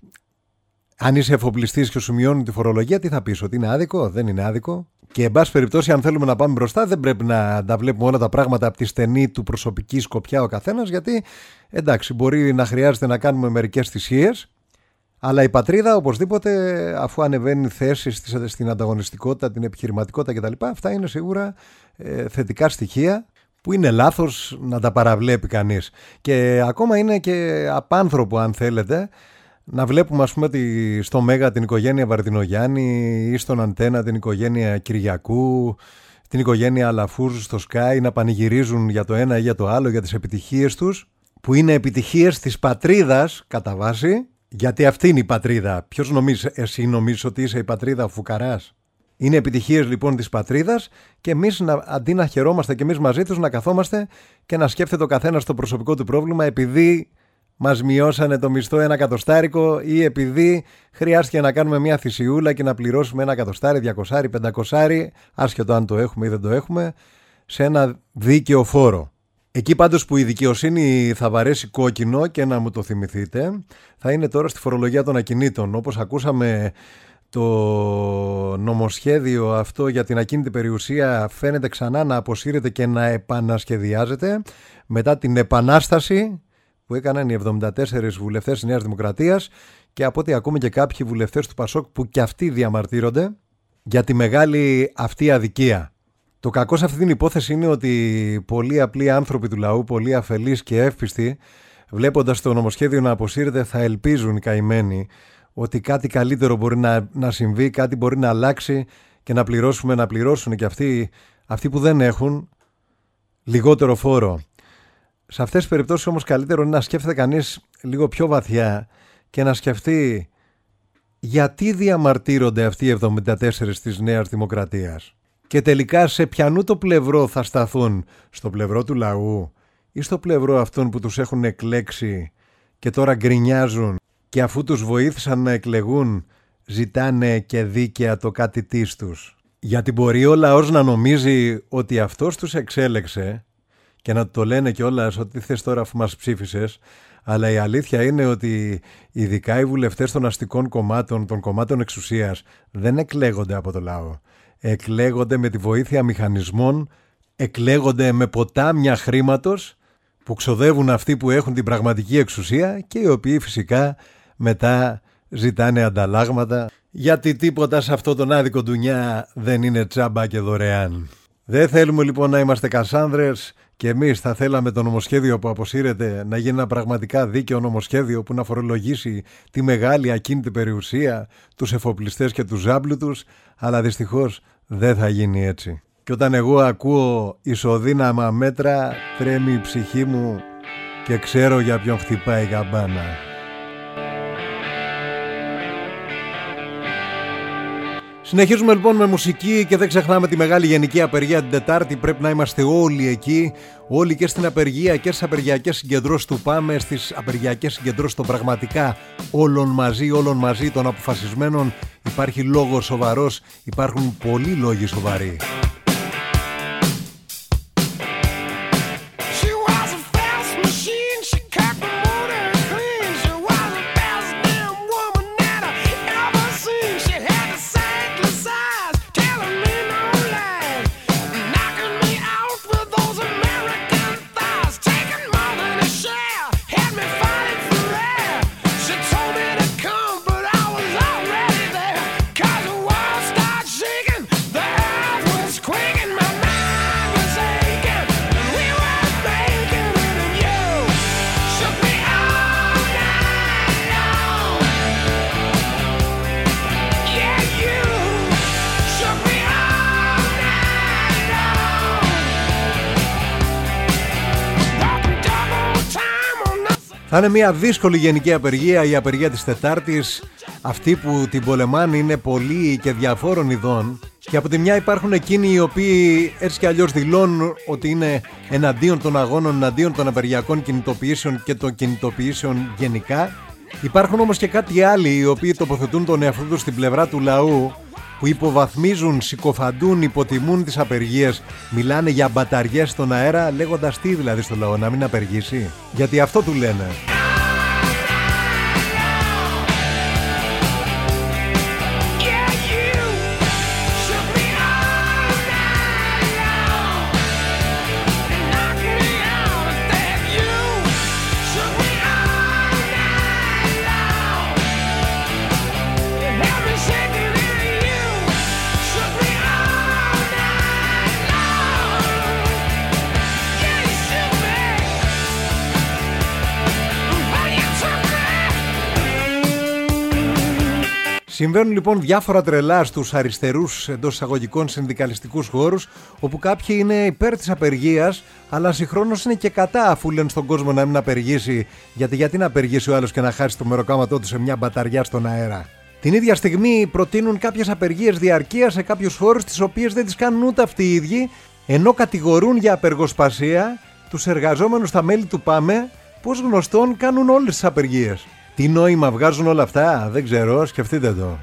αν είσαι εφοπλιστής και σου μειώνει τη φορολογία, τι θα πεις, ότι είναι άδικο? Δεν είναι άδικο. Και εν πάση περιπτώσει, αν θέλουμε να πάμε μπροστά, δεν πρέπει να τα βλέπουμε όλα τα πράγματα από τη στενή του προσωπική σκοπιά ο καθένας, γιατί εντάξει, μπορεί να χρειάζεται να κάνουμε μερικές θυσίες, αλλά η πατρίδα οπωσδήποτε, αφού ανεβαίνει θέσεις στην ανταγωνιστικότητα, την επιχειρηματικότητα κτλ., αυτά είναι σίγουρα ε, θετικά στοιχεία που είναι λάθος να τα παραβλέπει κανείς. Και ακόμα είναι και απάνθρωπο, αν θέλετε, να βλέπουμε, ας πούμε, τη, στο Μέγα την οικογένεια Βαρδινογιάννη ή στον Αντένα την οικογένεια Κυριακού, την οικογένεια Αλαφούζου στο Sky να πανηγυρίζουν για το ένα ή για το άλλο, για τις επιτυχίες τους, που είναι επιτυχίες της πατρίδας κατά βάση, γιατί αυτή είναι η πατρίδα. Ποιος νομίζεις, εσύ νομίζεις ότι είσαι η πατρίδα, ο φουκαράς? Είναι επιτυχίες λοιπόν της πατρίδας, και εμείς να, αντί να χαιρόμαστε και εμείς μαζί τους, να καθόμαστε και να σκέφτεται ο καθένας το προσωπικό του πρόβλημα, επειδή μας μειώσανε το μισθό ένα εκατοστάρικο ή επειδή χρειάστηκε να κάνουμε μια θυσιούλα και να πληρώσουμε ένα εκατοστάρι, διακοσάρι, πεντακοσάρι, άσχετο αν το έχουμε ή δεν το έχουμε, σε ένα δίκαιο φόρο. Εκεί πάντως που η δικαιοσύνη θα βαρέσει κόκκινο, και να μου το θυμηθείτε, θα είναι τώρα στη φορολογία των ακινήτων. Όπως ακούσαμε, το νομοσχέδιο αυτό για την ακίνητη περιουσία φαίνεται ξανά να αποσύρεται και να επανασχεδιάζεται μετά την επανάσταση που έκαναν οι εβδομήντα τέσσερις βουλευτές της Νέας Δημοκρατίας, και από ό,τι ακούμε και κάποιοι βουλευτές του Πασόκ που και αυτοί διαμαρτύρονται για τη μεγάλη αυτή αδικία. Το κακό σε αυτή την υπόθεση είναι ότι πολλοί απλοί άνθρωποι του λαού, πολλοί αφελείς και εύπιστοι, βλέποντας το νομοσχέδιο να αποσύρεται, θα ελπίζουν οι καημένοι ότι κάτι καλύτερο μπορεί να, να συμβεί, κάτι μπορεί να αλλάξει και να πληρώσουμε, να πληρώσουν και αυτοί, αυτοί που δεν έχουν λιγότερο φόρο. Σε αυτές τις περιπτώσεις όμως καλύτερο είναι να σκέφτεται κανείς λίγο πιο βαθιά και να σκεφτεί γιατί διαμαρτύρονται αυτοί οι εβδομήντα τέσσερις της Νέας Δημοκρατίας και τελικά σε ποιανού το πλευρό θα σταθούν, στο πλευρό του λαού ή στο πλευρό αυτών που τους έχουν εκλέξει και τώρα γκρινιάζουν και αφού τους βοήθησαν να εκλεγούν ζητάνε και δίκαια το κάτι της τους. Γιατί μπορεί ο λαός να νομίζει ότι αυτός τους εξέλεξε και να το λένε κιόλας ότι θες τώρα αφού μας ψήφισες, αλλά η αλήθεια είναι ότι ειδικά οι βουλευτές των αστικών κομμάτων, των κομμάτων εξουσίας, δεν εκλέγονται από το λαό. Εκλέγονται με τη βοήθεια μηχανισμών, εκλέγονται με ποτάμια χρήματος που ξοδεύουν αυτοί που έχουν την πραγματική εξουσία και οι οποίοι φυσικά μετά ζητάνε ανταλλάγματα, γιατί τίποτα σε αυτό τον άδικο ντουνιά δεν είναι τσάμπα και δωρεάν. Δεν θέλουμε λοιπόν να είμαστε κασάνδρες και εμείς θα θέλαμε το νομοσχέδιο που αποσύρεται να γίνει ένα πραγματικά δίκαιο νομοσχέδιο που να φορολογήσει τη μεγάλη ακίνητη περιουσία, τους εφοπλιστές και τους ζάμπλουτους, αλλά δυστυχώς δεν θα γίνει έτσι. Και όταν εγώ ακούω ισοδύναμα μέτρα, τρέμει η ψυχή μου και ξέρω για ποιον χτυπάει η καμπάνα. Συνεχίζουμε λοιπόν με μουσική και δεν ξεχνάμε τη μεγάλη γενική απεργία την Τετάρτη. Πρέπει να είμαστε όλοι εκεί, όλοι και στην απεργία και στις απεργιακές συγκεντρώσεις του ΠΑΜΕ, στις απεργιακές συγκεντρώσεις των πραγματικά όλων μαζί, όλων μαζί των αποφασισμένων. Υπάρχει λόγος σοβαρός, υπάρχουν πολλοί λόγοι σοβαροί. Θα είναι μια δύσκολη γενική απεργία, η απεργία της Τετάρτης. Αυτοί που την πολεμάνε είναι πολλοί και διαφόρων ειδών. Και από τη μια υπάρχουν εκείνοι οι οποίοι έτσι κι αλλιώς δηλώνουν ότι είναι εναντίον των αγώνων, εναντίον των απεργιακών κινητοποιήσεων και των κινητοποιήσεων γενικά. Υπάρχουν όμως και κάτι άλλοι οι οποίοι τοποθετούν τον εαυτό τους στην πλευρά του λαού, που υποβαθμίζουν, συκοφαντούν, υποτιμούν τις απεργίες, μιλάνε για μπαταριές στον αέρα, λέγοντας τι δηλαδή στο λαό, να μην απεργήσει. Γιατί αυτό του λένε. Συμβαίνουν λοιπόν διάφορα τρελά στους αριστερούς εντός εισαγωγικών συνδικαλιστικούς χώρους, όπου κάποιοι είναι υπέρ της απεργίας, αλλά συγχρόνως είναι και κατά, αφού λένε στον κόσμο να μην απεργήσει, γιατί γιατί να απεργήσει ο άλλος και να χάσει το μεροκάματό του σε μια μπαταριά στον αέρα. Την ίδια στιγμή προτείνουν κάποιες απεργίες διαρκείας σε κάποιους χώρους, τις οποίες δεν τις κάνουν ούτε αυτοί οι ίδιοι, ενώ κατηγορούν για απεργοσπασία τους εργαζόμενους στα μέλη του ΠΑΜΕ, που ως γνωστόν κάνουν όλες τις απεργίες. Τι νόημα βγάζουν όλα αυτά, δεν ξέρω, σκεφτείτε το.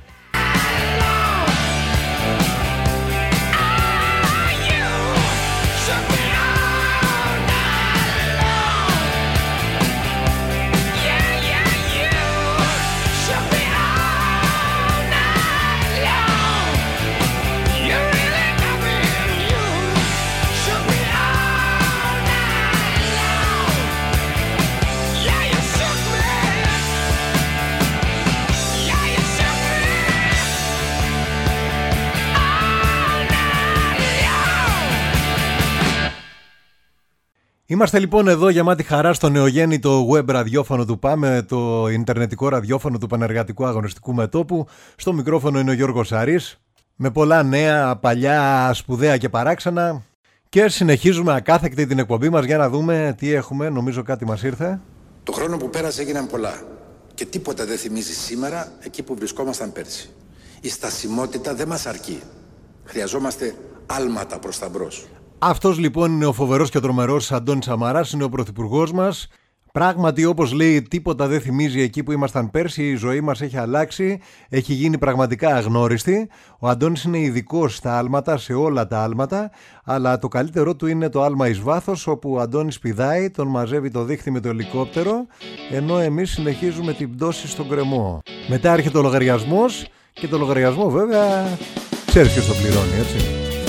Είμαστε λοιπόν εδώ γεμάτη χαρά στο νεογέννητο web ραδιόφωνο του ΠΑΜΕ, το ιντερνετικό ραδιόφωνο του Πανεργατικού Αγωνιστικού Μετώπου. Στο μικρόφωνο είναι ο Γιώργος Σαρής, με πολλά νέα, παλιά, σπουδαία και παράξενα. Και συνεχίζουμε ακάθεκτη την εκπομπή μας για να δούμε τι έχουμε. Νομίζω κάτι μας ήρθε. Το χρόνο που πέρασε έγιναν πολλά και τίποτα δεν θυμίζει σήμερα εκεί που βρισκόμασταν πέρσι. Η στασιμότητα δεν μας αρκεί. Χρειαζόμαστε άλματα προς τα μπρος. Αυτός λοιπόν είναι ο φοβερός και τρομερός Αντώνης Σαμαράς, είναι ο πρωθυπουργός μας. Πράγματι, όπως λέει, τίποτα δεν θυμίζει εκεί που ήμασταν πέρσι. Η ζωή μας έχει αλλάξει, έχει γίνει πραγματικά αγνώριστη. Ο Αντώνης είναι ειδικός στα άλματα, σε όλα τα άλματα, αλλά το καλύτερό του είναι το άλμα εις βάθος, όπου ο Αντώνης πηδάει, τον μαζεύει το δίχτυ με το ελικόπτερο, ενώ εμείς συνεχίζουμε την πτώση στον κρεμό. Μετά έρχεται ο λογαριασμός και το λογαριασμό βέβαια ξέρεις ποιος το πληρώνει, έτσι.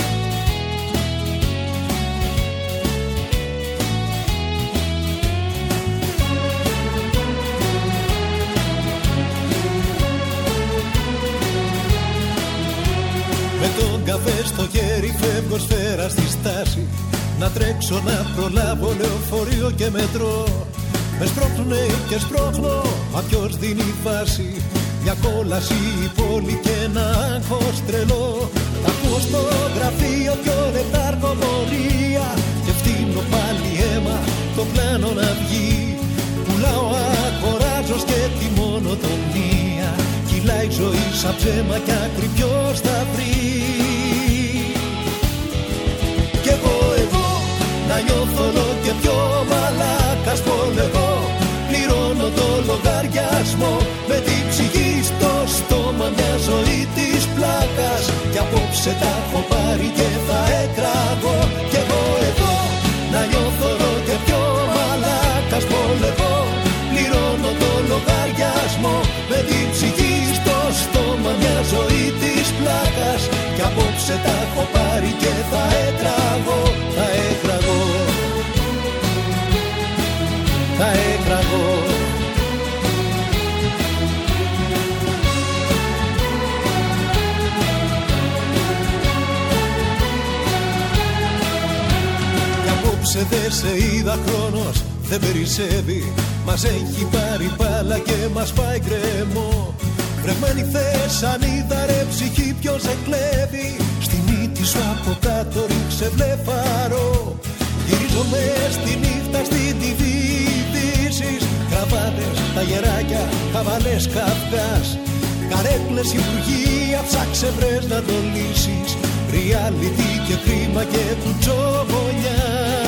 Με τον καφέ στο χέρι φεύγω σφαίρα στη στάση. Να τρέξω να προλάβω λεωφορείο και μετρό. Με σπρώχνουνε και σπρώχνω, μα ποιος δίνει φάση. Μια κόλαση η πόλη και ένα άγχος τρελό. Ακούω στο γραφείο πιο λεπτάρκο πορεία. Και φτύνω πάλι αίμα το πλάνο να βγει. Πουλάω, αγοράζω και τη μονοτονία. Κυλάει η ζωή σαν ψέμα κι άκρη ποιος θα βρει. Κι εγώ εδώ να νιώθω όλο και πιο μαλάκας πολεγώ. Πληρώνω το λογαριασμό με την ψυχή στο στόμα, μια ζωή της πλάκας. Κι απόψε τα έχω πάρει και θα εκραγώ. Κι εγώ εδώ να νιώθω όλο και πιο μαλάκας πολεγώ. Πληρώνω το λογαριασμό με την ψυχή στο στόμα, μια ζωή της πλάκας. Κι απόψε τα έχω πάρει και θα εκραγώ, θα εκραγώ, θα εκραγώ. Κι απόψε δεν σε είδα, χρόνος δεν περισσεύει. Μας έχει πάρει πάλα και μας πάει γκρεμό. Βρεγμένη Θεσσαλονίδα ρε ψυχή ποιος σε κλέβει. Στη μύτη σου από κάτω ρίξε βλεφαρό. Γυρίζω μες στη νύχτα στην τι βι ειδήσεις. Κραβάτες, τα γεράκια, χαβαλές καυγάς. Καρέκλες, υπουργεία, ψάξε βρες να το λύσεις. Reality και κρίμα και κουτσοβολιά.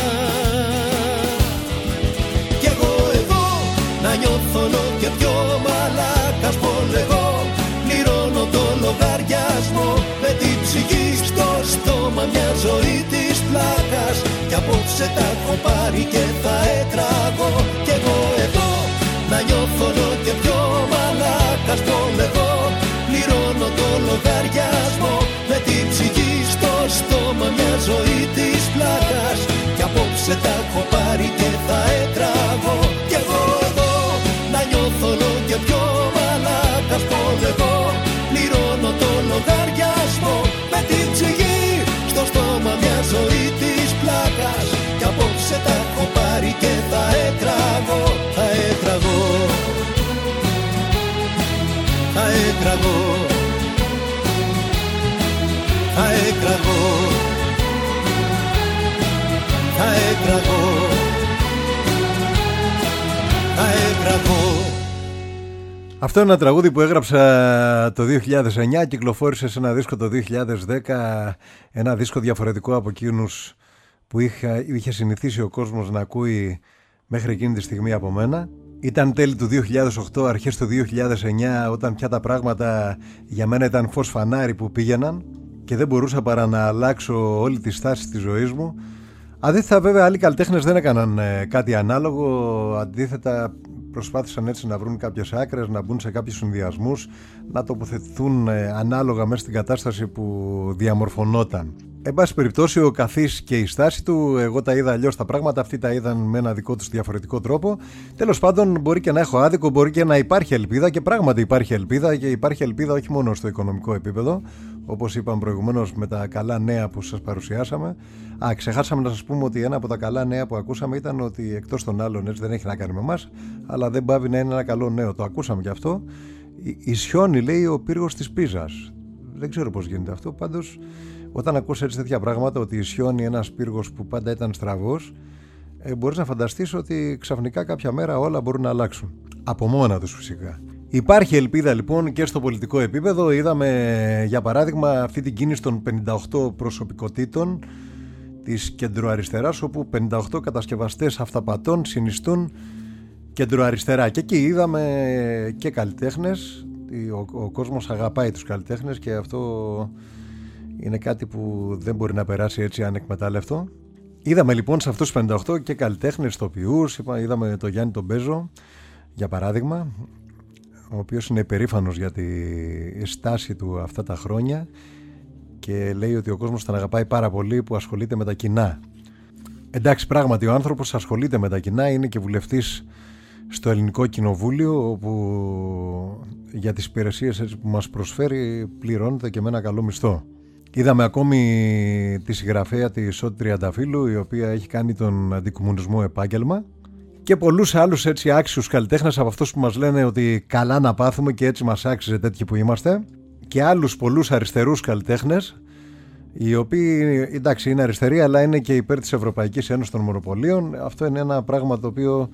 Κι εγώ εδώ να νιώθω όλο και πιο μαλάκας πολεγώ. Πληρώνω το λογαριασμό με την ψυχή στο στόμα, μια ζωή της πλάκας. Κι απόψε τα έχω πάρει και θα εκραγώ. Κι εγώ εδώ να νιώθω όλο και πιο μαλάκας πολεγώ. Πληρώνω το λογαριασμό με την ψυχή στο στόμα, μια ζωή της πλάκας. Κι απόψε τα έχω πάρει και θα εκραγώ. Κι εγώ εδώ να νιώθω όλο και πιο μαλάκας πολεγώ. Πληρώνω το λογαριασμό με την ψυχή στο στόμα, μια ζωή της πλάκας. Κι απόψε τα έχω πάρει και θα εκραγώ, θα εκραγώ, θα εκραγώ, θα εκραγώ, θα εκραγώ, θα εκραγώ. Αυτό είναι ένα τραγούδι που έγραψα το δύο χιλιάδες εννιά, κυκλοφόρησε σε ένα δίσκο το δύο χιλιάδες δέκα, ένα δίσκο διαφορετικό από εκείνους που είχα, είχε συνηθίσει ο κόσμος να ακούει μέχρι εκείνη τη στιγμή από μένα. Ήταν τέλη του δύο χιλιάδες οκτώ, αρχές του δύο χιλιάδες εννιά, όταν πια τα πράγματα για μένα ήταν φως φανάρι που πήγαιναν και δεν μπορούσα παρά να αλλάξω όλη τη στάση της ζωής μου. Αντίθετα βέβαια άλλοι καλλιτέχνες δεν έκαναν ε, κάτι ανάλογο, αντίθετα προσπάθησαν έτσι να βρουν κάποιες άκρες, να μπουν σε κάποιους συνδυασμούς, να τοποθετηθούν ε, ανάλογα μέσα στην κατάσταση που διαμορφωνόταν. Εν πάση περιπτώσει, ο καθής και η στάση του, εγώ τα είδα αλλιώς τα πράγματα, αυτοί τα είδαν με ένα δικό τους διαφορετικό τρόπο. Τέλος πάντων, μπορεί και να έχω άδικο, μπορεί και να υπάρχει ελπίδα, και πράγματι υπάρχει ελπίδα, και υπάρχει ελπίδα όχι μόνο στο οικονομικό επίπεδο, όπως είπαμε προηγουμένως με τα καλά νέα που σας παρουσιάσαμε. Α, ξεχάσαμε να σας πούμε ότι ένα από τα καλά νέα που ακούσαμε ήταν ότι εκτός των άλλων, έτσι δεν έχει να κάνει με εμάς, αλλά δεν πάβει να είναι ένα καλό νέο. Το ακούσαμε κι αυτό. Ισιώνει, λέει, ο πύργος της Πίζας. Δεν ξέρω πώς γίνεται αυτό, πάντως. Όταν ακούς έτσι τέτοια πράγματα, ότι ισιώνει ένας πύργος που πάντα ήταν στραβός, ε, μπορείς να φανταστείς ότι ξαφνικά κάποια μέρα όλα μπορούν να αλλάξουν. Από μόνα τους φυσικά. Υπάρχει ελπίδα λοιπόν και στο πολιτικό επίπεδο. Είδαμε για παράδειγμα αυτή την κίνηση των πενήντα οκτώ προσωπικότητων της κεντροαριστεράς, όπου πενήντα οκτώ κατασκευαστές αυταπατών συνιστούν κεντροαριστερά. Και εκεί είδαμε και καλλιτέχνες. Ο, ο κόσμος αγαπάει τους καλλιτέχνες και αυτό είναι κάτι που δεν μπορεί να περάσει έτσι ανεκμετάλλευτο. Είδαμε λοιπόν σε αυτούς τους πενήντα οκτώ και καλλιτέχνες, ηθοποιούς. Είδαμε τον Γιάννη τον Μπέζο, για παράδειγμα, ο οποίος είναι υπερήφανος για τη στάση του αυτά τα χρόνια και λέει ότι ο κόσμος τον αγαπάει πάρα πολύ που ασχολείται με τα κοινά. Εντάξει, πράγματι ο άνθρωπος ασχολείται με τα κοινά, είναι και βουλευτής στο Ελληνικό Κοινοβούλιο, όπου για τις υπηρεσίες που μας προσφέρει πληρώνεται και με ένα καλό μισθό. Είδαμε ακόμη τη συγγραφέα τη Σώτη Τριανταφύλου, η οποία έχει κάνει τον αντικομμουνισμό επάγγελμα, και πολλούς άλλους έτσι άξιους καλλιτέχνες από αυτούς που μας λένε ότι καλά να πάθουμε και έτσι μας άξιζε τέτοιοι που είμαστε, και άλλους πολλούς αριστερούς καλλιτέχνες, οι οποίοι εντάξει είναι αριστεροί αλλά είναι και υπέρ της Ευρωπαϊκής Ένωσης των Μονοπωλίων. Αυτό είναι ένα πράγμα το οποίο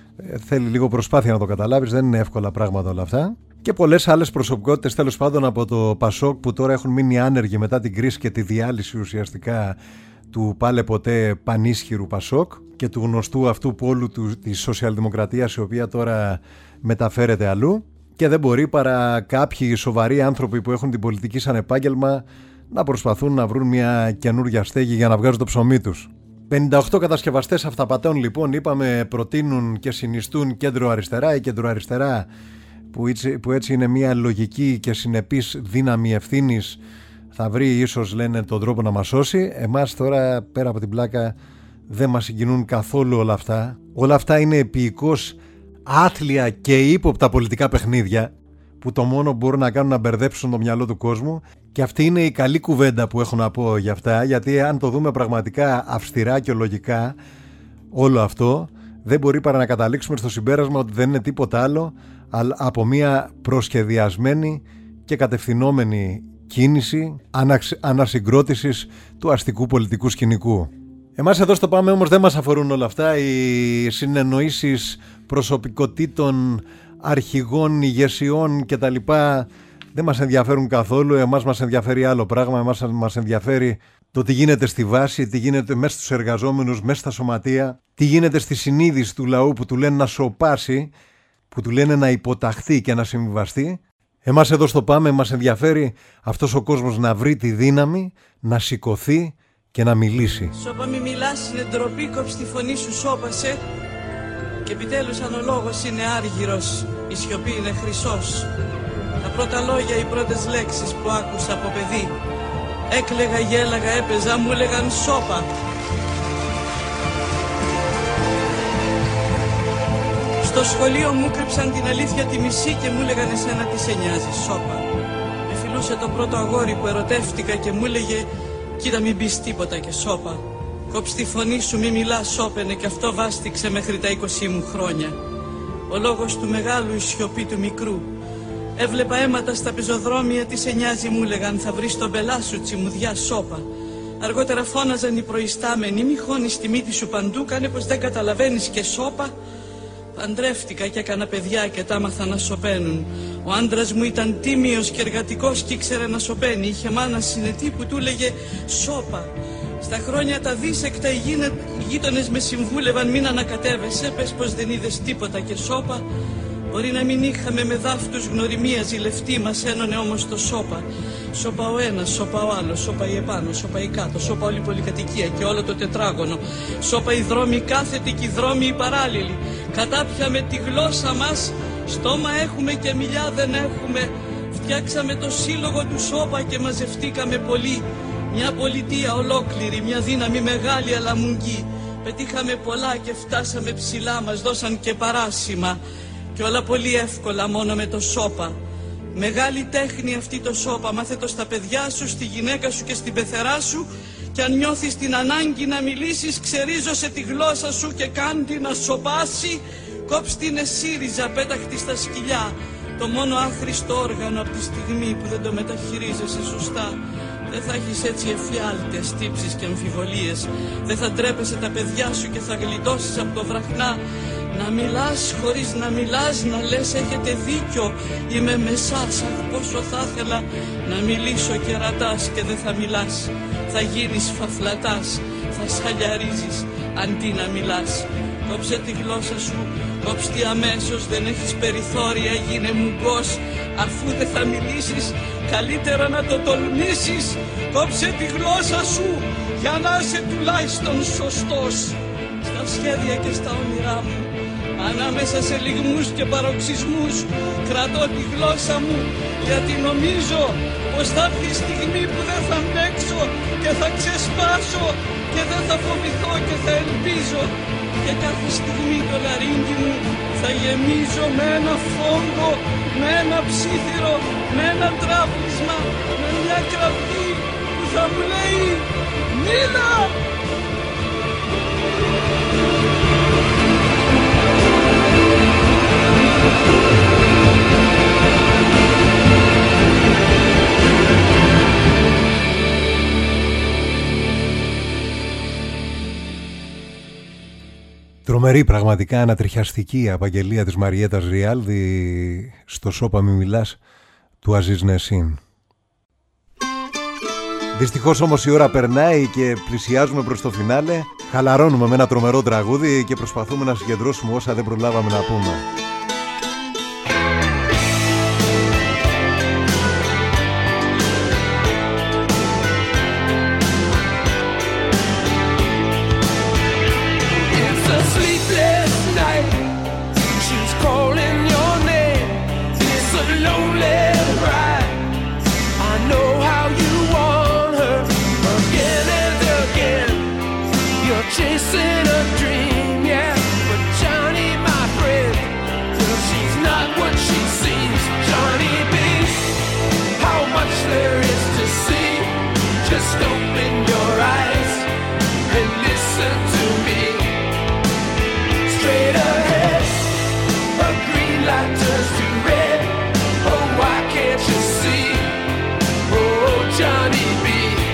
θέλει λίγο προσπάθεια να το καταλάβεις, δεν είναι εύκολα πράγματα όλα αυτά. Και πολλές άλλες προσωπικότητες τέλος πάντων από το Πασόκ που τώρα έχουν μείνει άνεργοι μετά την κρίση και τη διάλυση ουσιαστικά του πάλε ποτέ πανίσχυρου Πασόκ και του γνωστού αυτού πόλου του, της σοσιαλδημοκρατίας, η οποία τώρα μεταφέρεται αλλού, και δεν μπορεί παρά κάποιοι σοβαροί άνθρωποι που έχουν την πολιτική σαν επάγγελμα να προσπαθούν να βρουν μια καινούργια στέγη για να βγάζουν το ψωμί τους. πενήντα οκτώ κατασκευαστές αυταπατών λοιπόν, είπαμε, προτείνουν και συνιστούν κέντρο αριστερά. Η κέντρο αριστερά που έτσι, που έτσι είναι μια λογική και συνεπής δύναμη ευθύνης θα βρει ίσως, λένε, τον τρόπο να μας σώσει. Εμάς τώρα πέρα από την πλάκα δεν μας συγκινούν καθόλου όλα αυτά. Όλα αυτά είναι επίοικος άθλια και ύποπτα πολιτικά παιχνίδια που το μόνο που μπορούν να κάνουν να μπερδέψουν το μυαλό του κόσμου. Και αυτή είναι η καλή κουβέντα που έχω να πω για αυτά, γιατί αν το δούμε πραγματικά αυστηρά και λογικά όλο αυτό, δεν μπορεί παρά να καταλήξουμε στο συμπέρασμα ότι δεν είναι τίποτα άλλο αλλά από μια προσχεδιασμένη και κατευθυνόμενη κίνηση ανασυγκρότησης του αστικού πολιτικού σκηνικού. Εμάς εδώ στο Πάμε όμως δεν μας αφορούν όλα αυτά. Οι συνεννοήσεις προσωπικότητων, αρχηγών, ηγεσιών κτλ. Δεν μας ενδιαφέρουν καθόλου. Εμάς μας ενδιαφέρει άλλο πράγμα. Εμάς μας ενδιαφέρει το τι γίνεται στη βάση, τι γίνεται μέσα στους εργαζόμενους, μέσα στα σωματεία, τι γίνεται στη συνείδηση του λαού που του λένε να σωπάσει, που του λένε να υποταχθεί και να συμβιβαστεί. Εμάς εδώ στο Πάμε μας ενδιαφέρει αυτός ο κόσμος να βρει τη δύναμη, να σηκωθεί και να μιλήσει. Σώπα μη μιλάς, είναι ντροπή, κόψ' τη φωνή σου, σώπασε. Και επιτέλους αν ο λόγος είναι άργυρος, η σιωπή είναι χρυσός. Τα πρώτα λόγια, οι πρώτες λέξεις που άκουσα από παιδί, έκλαιγα, γέλαγα, έπαιζα, μου έλεγαν σώπα. Στο σχολείο μου κρύψαν την αλήθεια τη μισή και μου έλεγαν εσένα τι σε νοιάζει, σώπα. Με φιλούσε το πρώτο αγόρι που ερωτεύτηκα και μου έλεγε κοίτα μην πεις τίποτα και σώπα. Κόψ' τη φωνή σου, μη μιλάς, σώπαινε, και αυτό βάστηξε μέχρι τα είκοσι μου χρόνια. Ο λόγος του μεγάλου, η σιωπή του μικρού. Έβλεπα αίματα στα πεζοδρόμια, τι σε νοιάζει μου έλεγαν, θα βρεις τον πελά σου, τσιμουδιά, σώπα. Αργότερα φώναζαν οι προϊστάμενοι, μη χώνεις τη μύτη σου παντού, κάνε πως δεν καταλαβαίνεις και σώπα. Παντρεύτηκα και έκανα παιδιά και τα άμαθα να σωπαίνουν. Ο άντρας μου ήταν τίμιος και εργατικός και ήξερε να σωπαίνει. Είχε μάνα συνετή που του έλεγε σώπα. Στα χρόνια τα δίσεκτα οι γείτονες με συμβούλευαν μην ανακατεύεσαι, πες πως δεν είδες τίποτα και σώπα. Μπορεί να μην είχαμε με δάφτους γνωριμία ζηλευτή, μας ένωνε όμως το σώπα. Σώπα ο ένας, σώπα ο άλλος, σώπα η επάνω, σώπα η κάτω, σώπα όλη η πολυκατοικία και όλο το τετράγωνο. Σώπα οι δρόμοι κάθετοι και οι δρόμοι οι παράλληλοι. Κατάπιαμε τη γλώσσα μας, στόμα έχουμε και μιλιά δεν έχουμε. Φτιάξαμε το σύλλογο του σώπα και μαζευτήκαμε πολύ. Μια πολιτεία ολόκληρη, μια δύναμη μεγάλη αλλά μουγγή. Πετύχαμε πολλά και φτάσαμε ψηλά, μας δώσαν και παράσημα. Και όλα πολύ εύκολα μόνο με το σώπα. Μεγάλη τέχνη αυτή το σώπα, μάθε το στα παιδιά σου, στη γυναίκα σου και στην πεθερά σου. Και αν νιώθεις την ανάγκη να μιλήσεις, ξερίζωσε τη γλώσσα σου και κάντη να σωπάσει. Κόψ' την εσύριζα, πέταχτη στα σκυλιά. Το μόνο άχρηστο όργανο από τη στιγμή που δεν το μεταχειρίζεσαι σωστά. Δεν θα έχεις έτσι εφιάλτες, τύψεις και αμφιβολίες. Δεν θα ντρέπεσαι τα παιδιά σου και θα γλιτώσεις από το βραχνά. Να μιλάς χωρίς να μιλάς, να λες έχετε δίκιο, είμαι με σας, αχ πόσο θα ήθελα να μιλήσω και ρατάς και δεν θα μιλάς. Θα γίνεις φαφλατάς, θα σχαλιαρίζεις αντί να μιλάς. Κόψε τη γλώσσα σου, Κόψ' τη αμέσως, δεν έχεις περιθώρια, γίνε μουγκός. Αφού δεν θα μιλήσεις, καλύτερα να το τολμήσεις. Κόψε τη γλώσσα σου, για να είσαι τουλάχιστον σωστός. Στα σχέδια και στα όνειρά μου, ανάμεσα σε λυγμούς και παροξισμούς, κρατώ τη γλώσσα μου, γιατί νομίζω πως θα έρθει η στιγμή που δεν θα αντέξω και θα ξεσπάσω και δεν θα φοβηθώ και θα ελπίζω. Και κάθε στιγμή το λαρύγγι μου θα γεμίζω με ένα φόγκο, με ένα ψήθυρο, με ένα τράπλισμα, με μια κραυγή που θα μου λέει «Μίλα!» Τρομερή, πραγματικά ανατριχιαστική απαγγελία της Μαριέτας Ριάλδη στο «Σώπα μη μιλάς» του Αζίζ Νεσίν. Δυστυχώς όμως η ώρα περνάει και πλησιάζουμε προς το φινάλε. Χαλαρώνουμε με ένα τρομερό τραγούδι και προσπαθούμε να συγκεντρώσουμε όσα δεν προλάβαμε να πούμε. Chasing a dream, yeah, but Johnny, my friend, well, she's not what she seems. Johnny B, how much there is to see. Just open your eyes and listen to me. Straight ahead, a green light turns to red. Oh, why can't you see? Oh, Johnny B.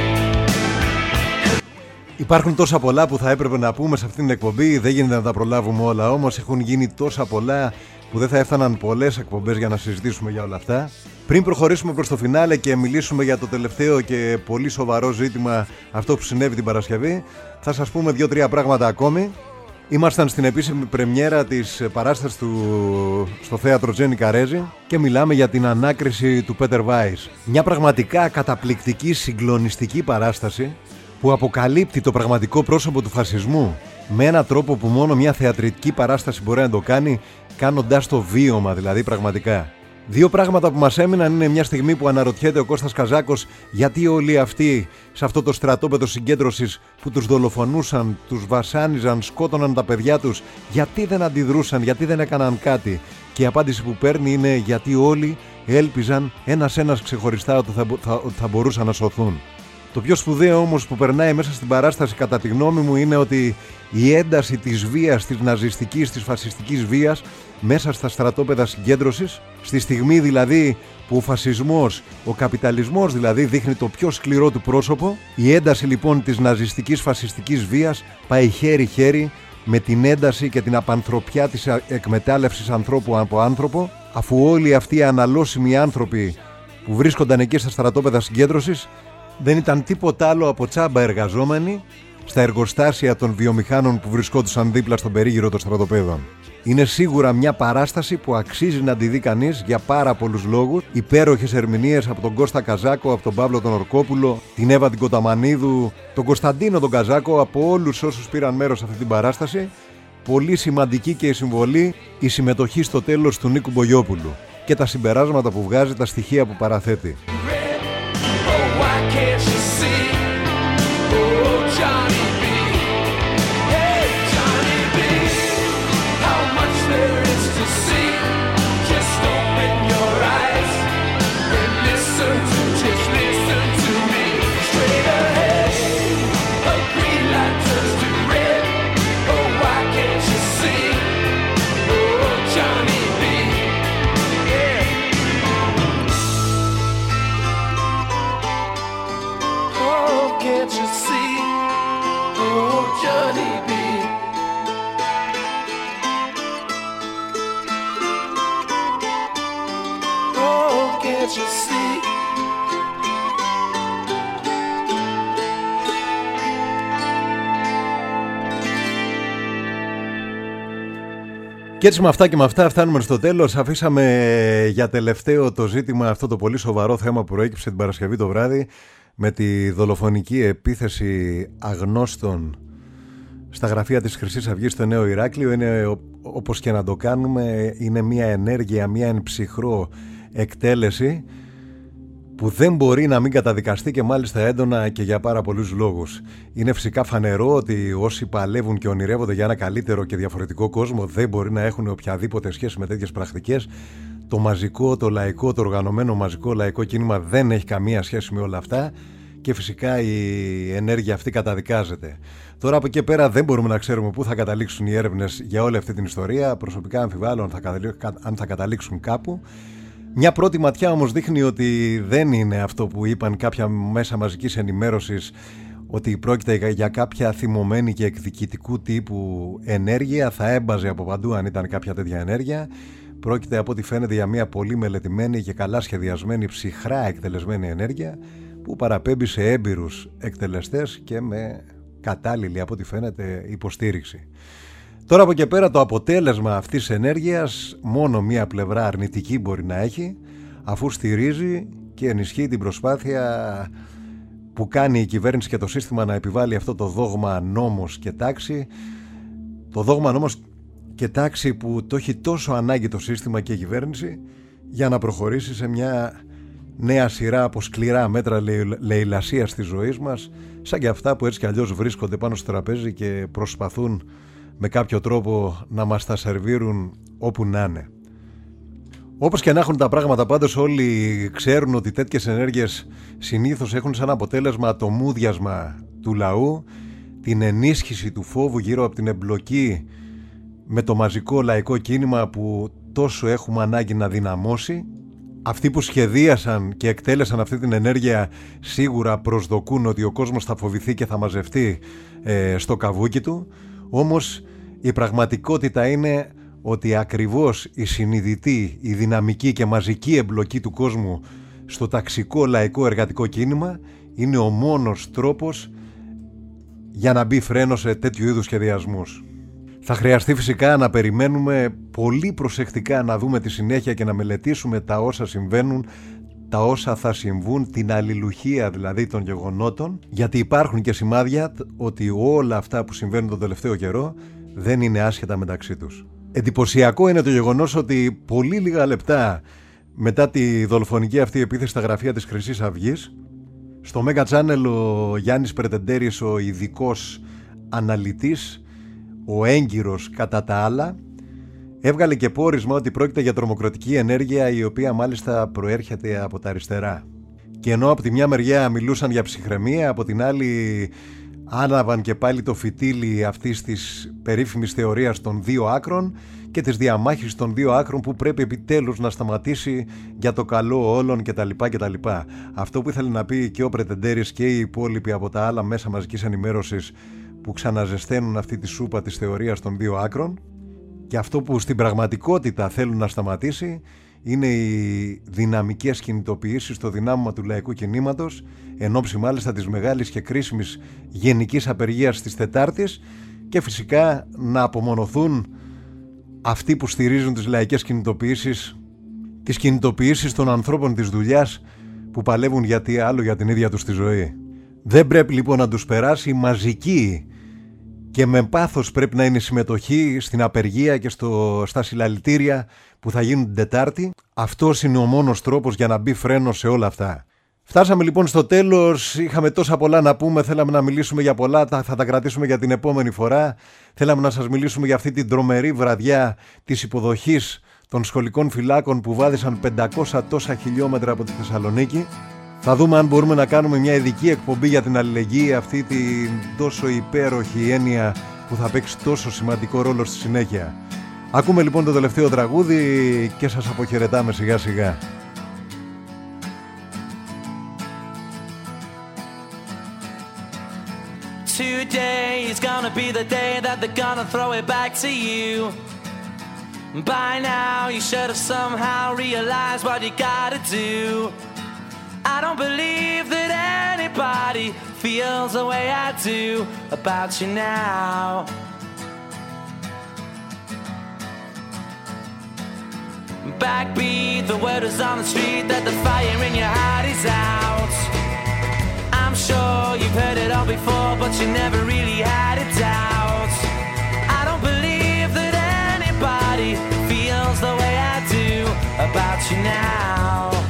Υπάρχουν τόσα πολλά που θα έπρεπε να πούμε σε αυτήν την εκπομπή. Δεν γίνεται να τα προλάβουμε όλα, όμως έχουν γίνει τόσα πολλά που δεν θα έφταναν πολλές εκπομπές για να συζητήσουμε για όλα αυτά. Πριν προχωρήσουμε προς το φινάλε και μιλήσουμε για το τελευταίο και πολύ σοβαρό ζήτημα, αυτό που συνέβη την Παρασκευή, θα σας πούμε δύο-τρία πράγματα ακόμη. Ήμασταν στην επίσημη πρεμιέρα της παράστασης του στο θέατρο Τζένι Καρέζη και μιλάμε για την ανάκριση του Πέτερ Βάις. Μια πραγματικά καταπληκτική, συγκλονιστική παράσταση που αποκαλύπτει το πραγματικό πρόσωπο του φασισμού με έναν τρόπο που μόνο μια θεατρική παράσταση μπορεί να το κάνει, κάνοντάς το βίωμα δηλαδή πραγματικά. Δύο πράγματα που μας έμειναν είναι μια στιγμή που αναρωτιέται ο Κώστας Καζάκος γιατί όλοι αυτοί σε αυτό το στρατόπεδο συγκέντρωσης που τους δολοφονούσαν, τους βασάνιζαν, σκότωναν τα παιδιά τους, γιατί δεν αντιδρούσαν, γιατί δεν έκαναν κάτι. Και η απάντηση που παίρνει είναι γιατί όλοι έλπιζαν ένας-ένας ξεχωριστά ότι θα, θα, θα μπορούσαν να σωθούν. Το πιο σπουδαίο όμως που περνάει μέσα στην παράσταση κατά τη γνώμη μου είναι ότι η ένταση της βίας, της ναζιστικής, της φασιστικής βίας μέσα στα στρατόπεδα συγκέντρωσης, στη στιγμή δηλαδή που ο φασισμός, ο καπιταλισμός δηλαδή δείχνει το πιο σκληρό του πρόσωπο, η ένταση λοιπόν της ναζιστικής φασιστικής βίας πάει χέρι-χέρι με την ένταση και την απανθρωπιά της εκμετάλλευσης ανθρώπου από άνθρωπο, αφού όλοι αυτοί οι αναλώσιμοι άνθρωποι που βρίσκονταν εκεί στα στρατόπεδα συγκέντρωσης δεν ήταν τίποτα άλλο από τσάμπα εργαζόμενοι στα εργοστάσια των βιομηχάνων που βρισκόντουσαν δίπλα στον περίγυρο των στρατοπέδων. Είναι σίγουρα μια παράσταση που αξίζει να τη δει κανείς για πάρα πολλούς λόγους. Υπέροχες ερμηνείες από τον Κώστα Καζάκο, από τον Παύλο τον Ορκόπουλο, την Εύα την Κοταμανίδου, τον Κωνσταντίνο τον Καζάκο, από όλους όσους πήραν μέρος σε αυτή την παράσταση. Πολύ σημαντική και η συμβολή, η συμμετοχή στο τέλος του Νίκου Μπογιόπουλου και τα συμπεράσματα που βγάζει, τα στοιχεία που παραθέτει. Και έτσι με αυτά και με αυτά φτάνουμε στο τέλος. Αφήσαμε για τελευταίο το ζήτημα, αυτό το πολύ σοβαρό θέμα που προέκυψε την Παρασκευή το βράδυ με τη δολοφονική επίθεση αγνώστων στα γραφεία της Χρυσής Αυγής στο Νέο Ηράκλειο. Είναι, όπως και να το κάνουμε, είναι μια ενέργεια, μια εμψυχρό εκτέλεση που δεν μπορεί να μην καταδικαστεί, και μάλιστα έντονα και για πάρα πολλούς λόγους. Είναι φυσικά φανερό ότι όσοι παλεύουν και ονειρεύονται για ένα καλύτερο και διαφορετικό κόσμο δεν μπορεί να έχουν οποιαδήποτε σχέση με τέτοιες πρακτικές. Το μαζικό, το λαϊκό, το οργανωμένο μαζικό λαϊκό κίνημα δεν έχει καμία σχέση με όλα αυτά, και φυσικά η ενέργεια αυτή καταδικάζεται. Τώρα από εκεί πέρα δεν μπορούμε να ξέρουμε πού θα καταλήξουν οι έρευνες για όλη αυτή την ιστορία. Προσωπικά αμφιβάλλω αν θα, αν θα καταλήξουν κάπου. Μια πρώτη ματιά όμως δείχνει ότι δεν είναι αυτό που είπαν κάποια μέσα μαζικής ενημέρωσης, ότι πρόκειται για κάποια θυμωμένη και εκδικητικού τύπου ενέργεια. Θα έμπαζε από παντού αν ήταν κάποια τέτοια ενέργεια. Πρόκειται από ό,τι φαίνεται για μια πολύ μελετημένη και καλά σχεδιασμένη, ψυχρά εκτελεσμένη ενέργεια που παραπέμπει σε έμπειρους εκτελεστές και με κατάλληλη από ό,τι φαίνεται υποστήριξη. Τώρα από και πέρα το αποτέλεσμα αυτής της ενέργειας μόνο μία πλευρά αρνητική μπορεί να έχει, αφού στηρίζει και ενισχύει την προσπάθεια που κάνει η κυβέρνηση και το σύστημα να επιβάλλει αυτό το δόγμα νόμος και τάξη. Το δόγμα νόμος και τάξη που το έχει τόσο ανάγκη το σύστημα και η κυβέρνηση για να προχωρήσει σε μια νέα σειρά από σκληρά μέτρα λαιλασίας της ζωής μας, σαν και αυτά που έτσι κι αλλιώς βρίσκονται πάνω στο τραπέζι και προσπαθούν με κάποιο τρόπο να μας τα σερβίρουν όπου να είναι. Όπως και να έχουν τα πράγματα, πάντως όλοι ξέρουν ότι τέτοιες ενέργειες συνήθως έχουν σαν αποτέλεσμα το μούδιασμα του λαού, την ενίσχυση του φόβου γύρω από την εμπλοκή με το μαζικό λαϊκό κίνημα που τόσο έχουμε ανάγκη να δυναμώσει. Αυτοί που σχεδίασαν και εκτέλεσαν αυτή την ενέργεια σίγουρα προσδοκούν ότι ο κόσμος θα φοβηθεί και θα μαζευτεί ε, στο καβούκι του. Όμως η πραγματικότητα είναι ότι ακριβώς η συνειδητή, η δυναμική και μαζική εμπλοκή του κόσμου στο ταξικό λαϊκό εργατικό κίνημα είναι ο μόνος τρόπος για να μπει φρένο σε τέτοιου είδους σχεδιασμούς. Θα χρειαστεί φυσικά να περιμένουμε πολύ προσεκτικά να δούμε τη συνέχεια και να μελετήσουμε τα όσα συμβαίνουν, τα όσα θα συμβούν, την αλληλουχία δηλαδή των γεγονότων, γιατί υπάρχουν και σημάδια ότι όλα αυτά που συμβαίνουν τον τελευταίο καιρό δεν είναι άσχετα μεταξύ τους. Εντυπωσιακό είναι το γεγονός ότι πολύ λίγα λεπτά μετά τη δολοφονική αυτή επίθεση στα γραφεία της Χρυσής Αυγής, στο Mega Channel ο Γιάννης Πρετεντέρης, ο ειδικός αναλυτής, ο έγκυρος κατά τα άλλα, έβγαλε και πόρισμα ότι πρόκειται για τρομοκρατική ενέργεια, η οποία μάλιστα προέρχεται από τα αριστερά. Και ενώ από τη μια μεριά μιλούσαν για ψυχραιμία, από την άλλη άναβαν και πάλι το φυτίλι αυτής της περίφημης θεωρίας των δύο άκρων και της διαμάχης των δύο άκρων που πρέπει επιτέλους να σταματήσει για το καλό όλων κτλ. κτλ. Αυτό που ήθελε να πει και ο Πρετεντέρης και οι υπόλοιποι από τα άλλα μέσα μαζικής ενημέρωσης που ξαναζεσταίνουν αυτή τη σούπα της θεωρίας των δύο άκρων, και αυτό που στην πραγματικότητα θέλουν να σταματήσει είναι οι δυναμικές κινητοποιήσεις στο δυνάμωμα του λαϊκού κινήματος, εν ώψη μάλιστα της μεγάλης και κρίσιμης γενικής απεργίας της Τετάρτης, και φυσικά να απομονωθούν αυτοί που στηρίζουν τις λαϊκές κινητοποιήσεις, τις κινητοποιήσεις των ανθρώπων της δουλειάς που παλεύουν για τι άλλο, για την ίδια τους τη ζωή. Δεν πρέπει λοιπόν να τους περάσει μαζική και με πάθος πρέπει να είναι συμμετοχή στην απεργία και στο, στα συλλαλητήρια που θα γίνουν την Τετάρτη. Αυτός είναι ο μόνος τρόπος για να μπει φρένο σε όλα αυτά. Φτάσαμε λοιπόν στο τέλος, είχαμε τόσα πολλά να πούμε, θέλαμε να μιλήσουμε για πολλά, θα τα κρατήσουμε για την επόμενη φορά. Θέλαμε να σας μιλήσουμε για αυτή την τρομερή βραδιά της υποδοχής των σχολικών φυλάκων που βάδισαν πεντακόσια τόσα χιλιόμετρα από τη Θεσσαλονίκη. Θα δούμε αν μπορούμε να κάνουμε μια ειδική εκπομπή για την αλληλεγγύη, αυτή την τόσο υπέροχη έννοια που θα παίξει τόσο σημαντικό ρόλο στη συνέχεια. Ακούμε λοιπόν το τελευταίο τραγούδι και σας αποχαιρετάμε σιγά σιγά. Today is gonna be the day that they're gonna throw it back to you. By now you should have somehow realized what you gotta do. I don't believe that anybody feels the way I do about you now. Backbeat, the word is on the street that the fire in your heart is out. I'm sure you've heard it all before, but you never really had a doubt. I don't believe that anybody feels the way I do about you now.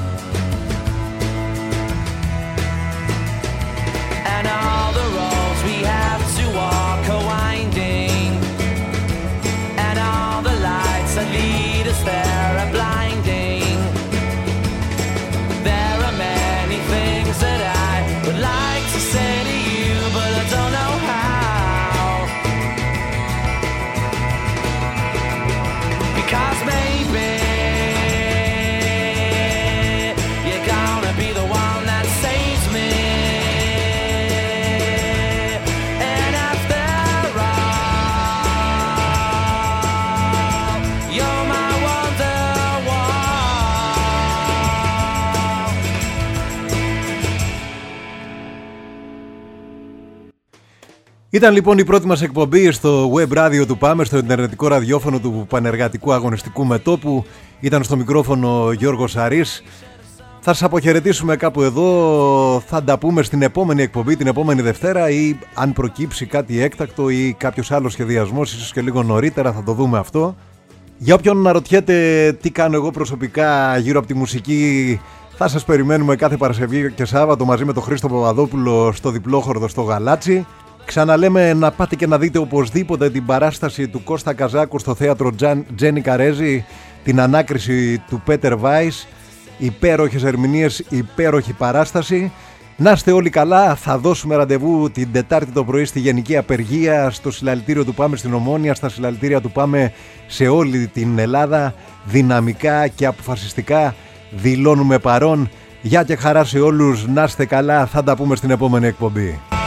And all the roads we have to walk are winding, and all the lights that lead us there are blinding. There are many things that I would like to say to you, but I don't know how. Because maybe you're gonna be the one that saves me. And after all, you're my wonderwall. Ήταν λοιπόν η πρώτη μας εκπομπή στο web radio του ΠΑΜΕ, στο ιντερνετικό ραδιόφωνο του Πανεργατικού Αγωνιστικού Μετώπου. Ήταν στο μικρόφωνο Γιώργος Αρής. Θα σας αποχαιρετήσουμε κάπου εδώ. Θα τα πούμε στην επόμενη εκπομπή, την επόμενη Δευτέρα, ή αν προκύψει κάτι έκτακτο ή κάποιος άλλος σχεδιασμός, ίσως και λίγο νωρίτερα, θα το δούμε αυτό. Για όποιον αναρωτιέται τι κάνω εγώ προσωπικά γύρω από τη μουσική, θα σας περιμένουμε κάθε Παρασκευή και Σάββατο μαζί με τον Χρήστο Παπαδόπουλο στο Διπλόχορδο στο Γαλάτσι. Ξαναλέμε να πάτε και να δείτε οπωσδήποτε την παράσταση του Κώστα Καζάκου στο θέατρο Τζένι Καρέζη, την ανάκριση του Πέτερ Βάις. Υπέροχες ερμηνείες, υπέροχη παράσταση. Να είστε όλοι καλά. Θα δώσουμε ραντεβού την Τετάρτη το πρωί στη Γενική Απεργία, στο συλλαλητήριο του ΠΑΜΕ στην Ομόνια, στα συλλαλητήρια του ΠΑΜΕ σε όλη την Ελλάδα. Δυναμικά και αποφασιστικά δηλώνουμε παρόν. Γεια και χαρά σε όλους. Να είστε καλά. Θα τα πούμε στην επόμενη εκπομπή.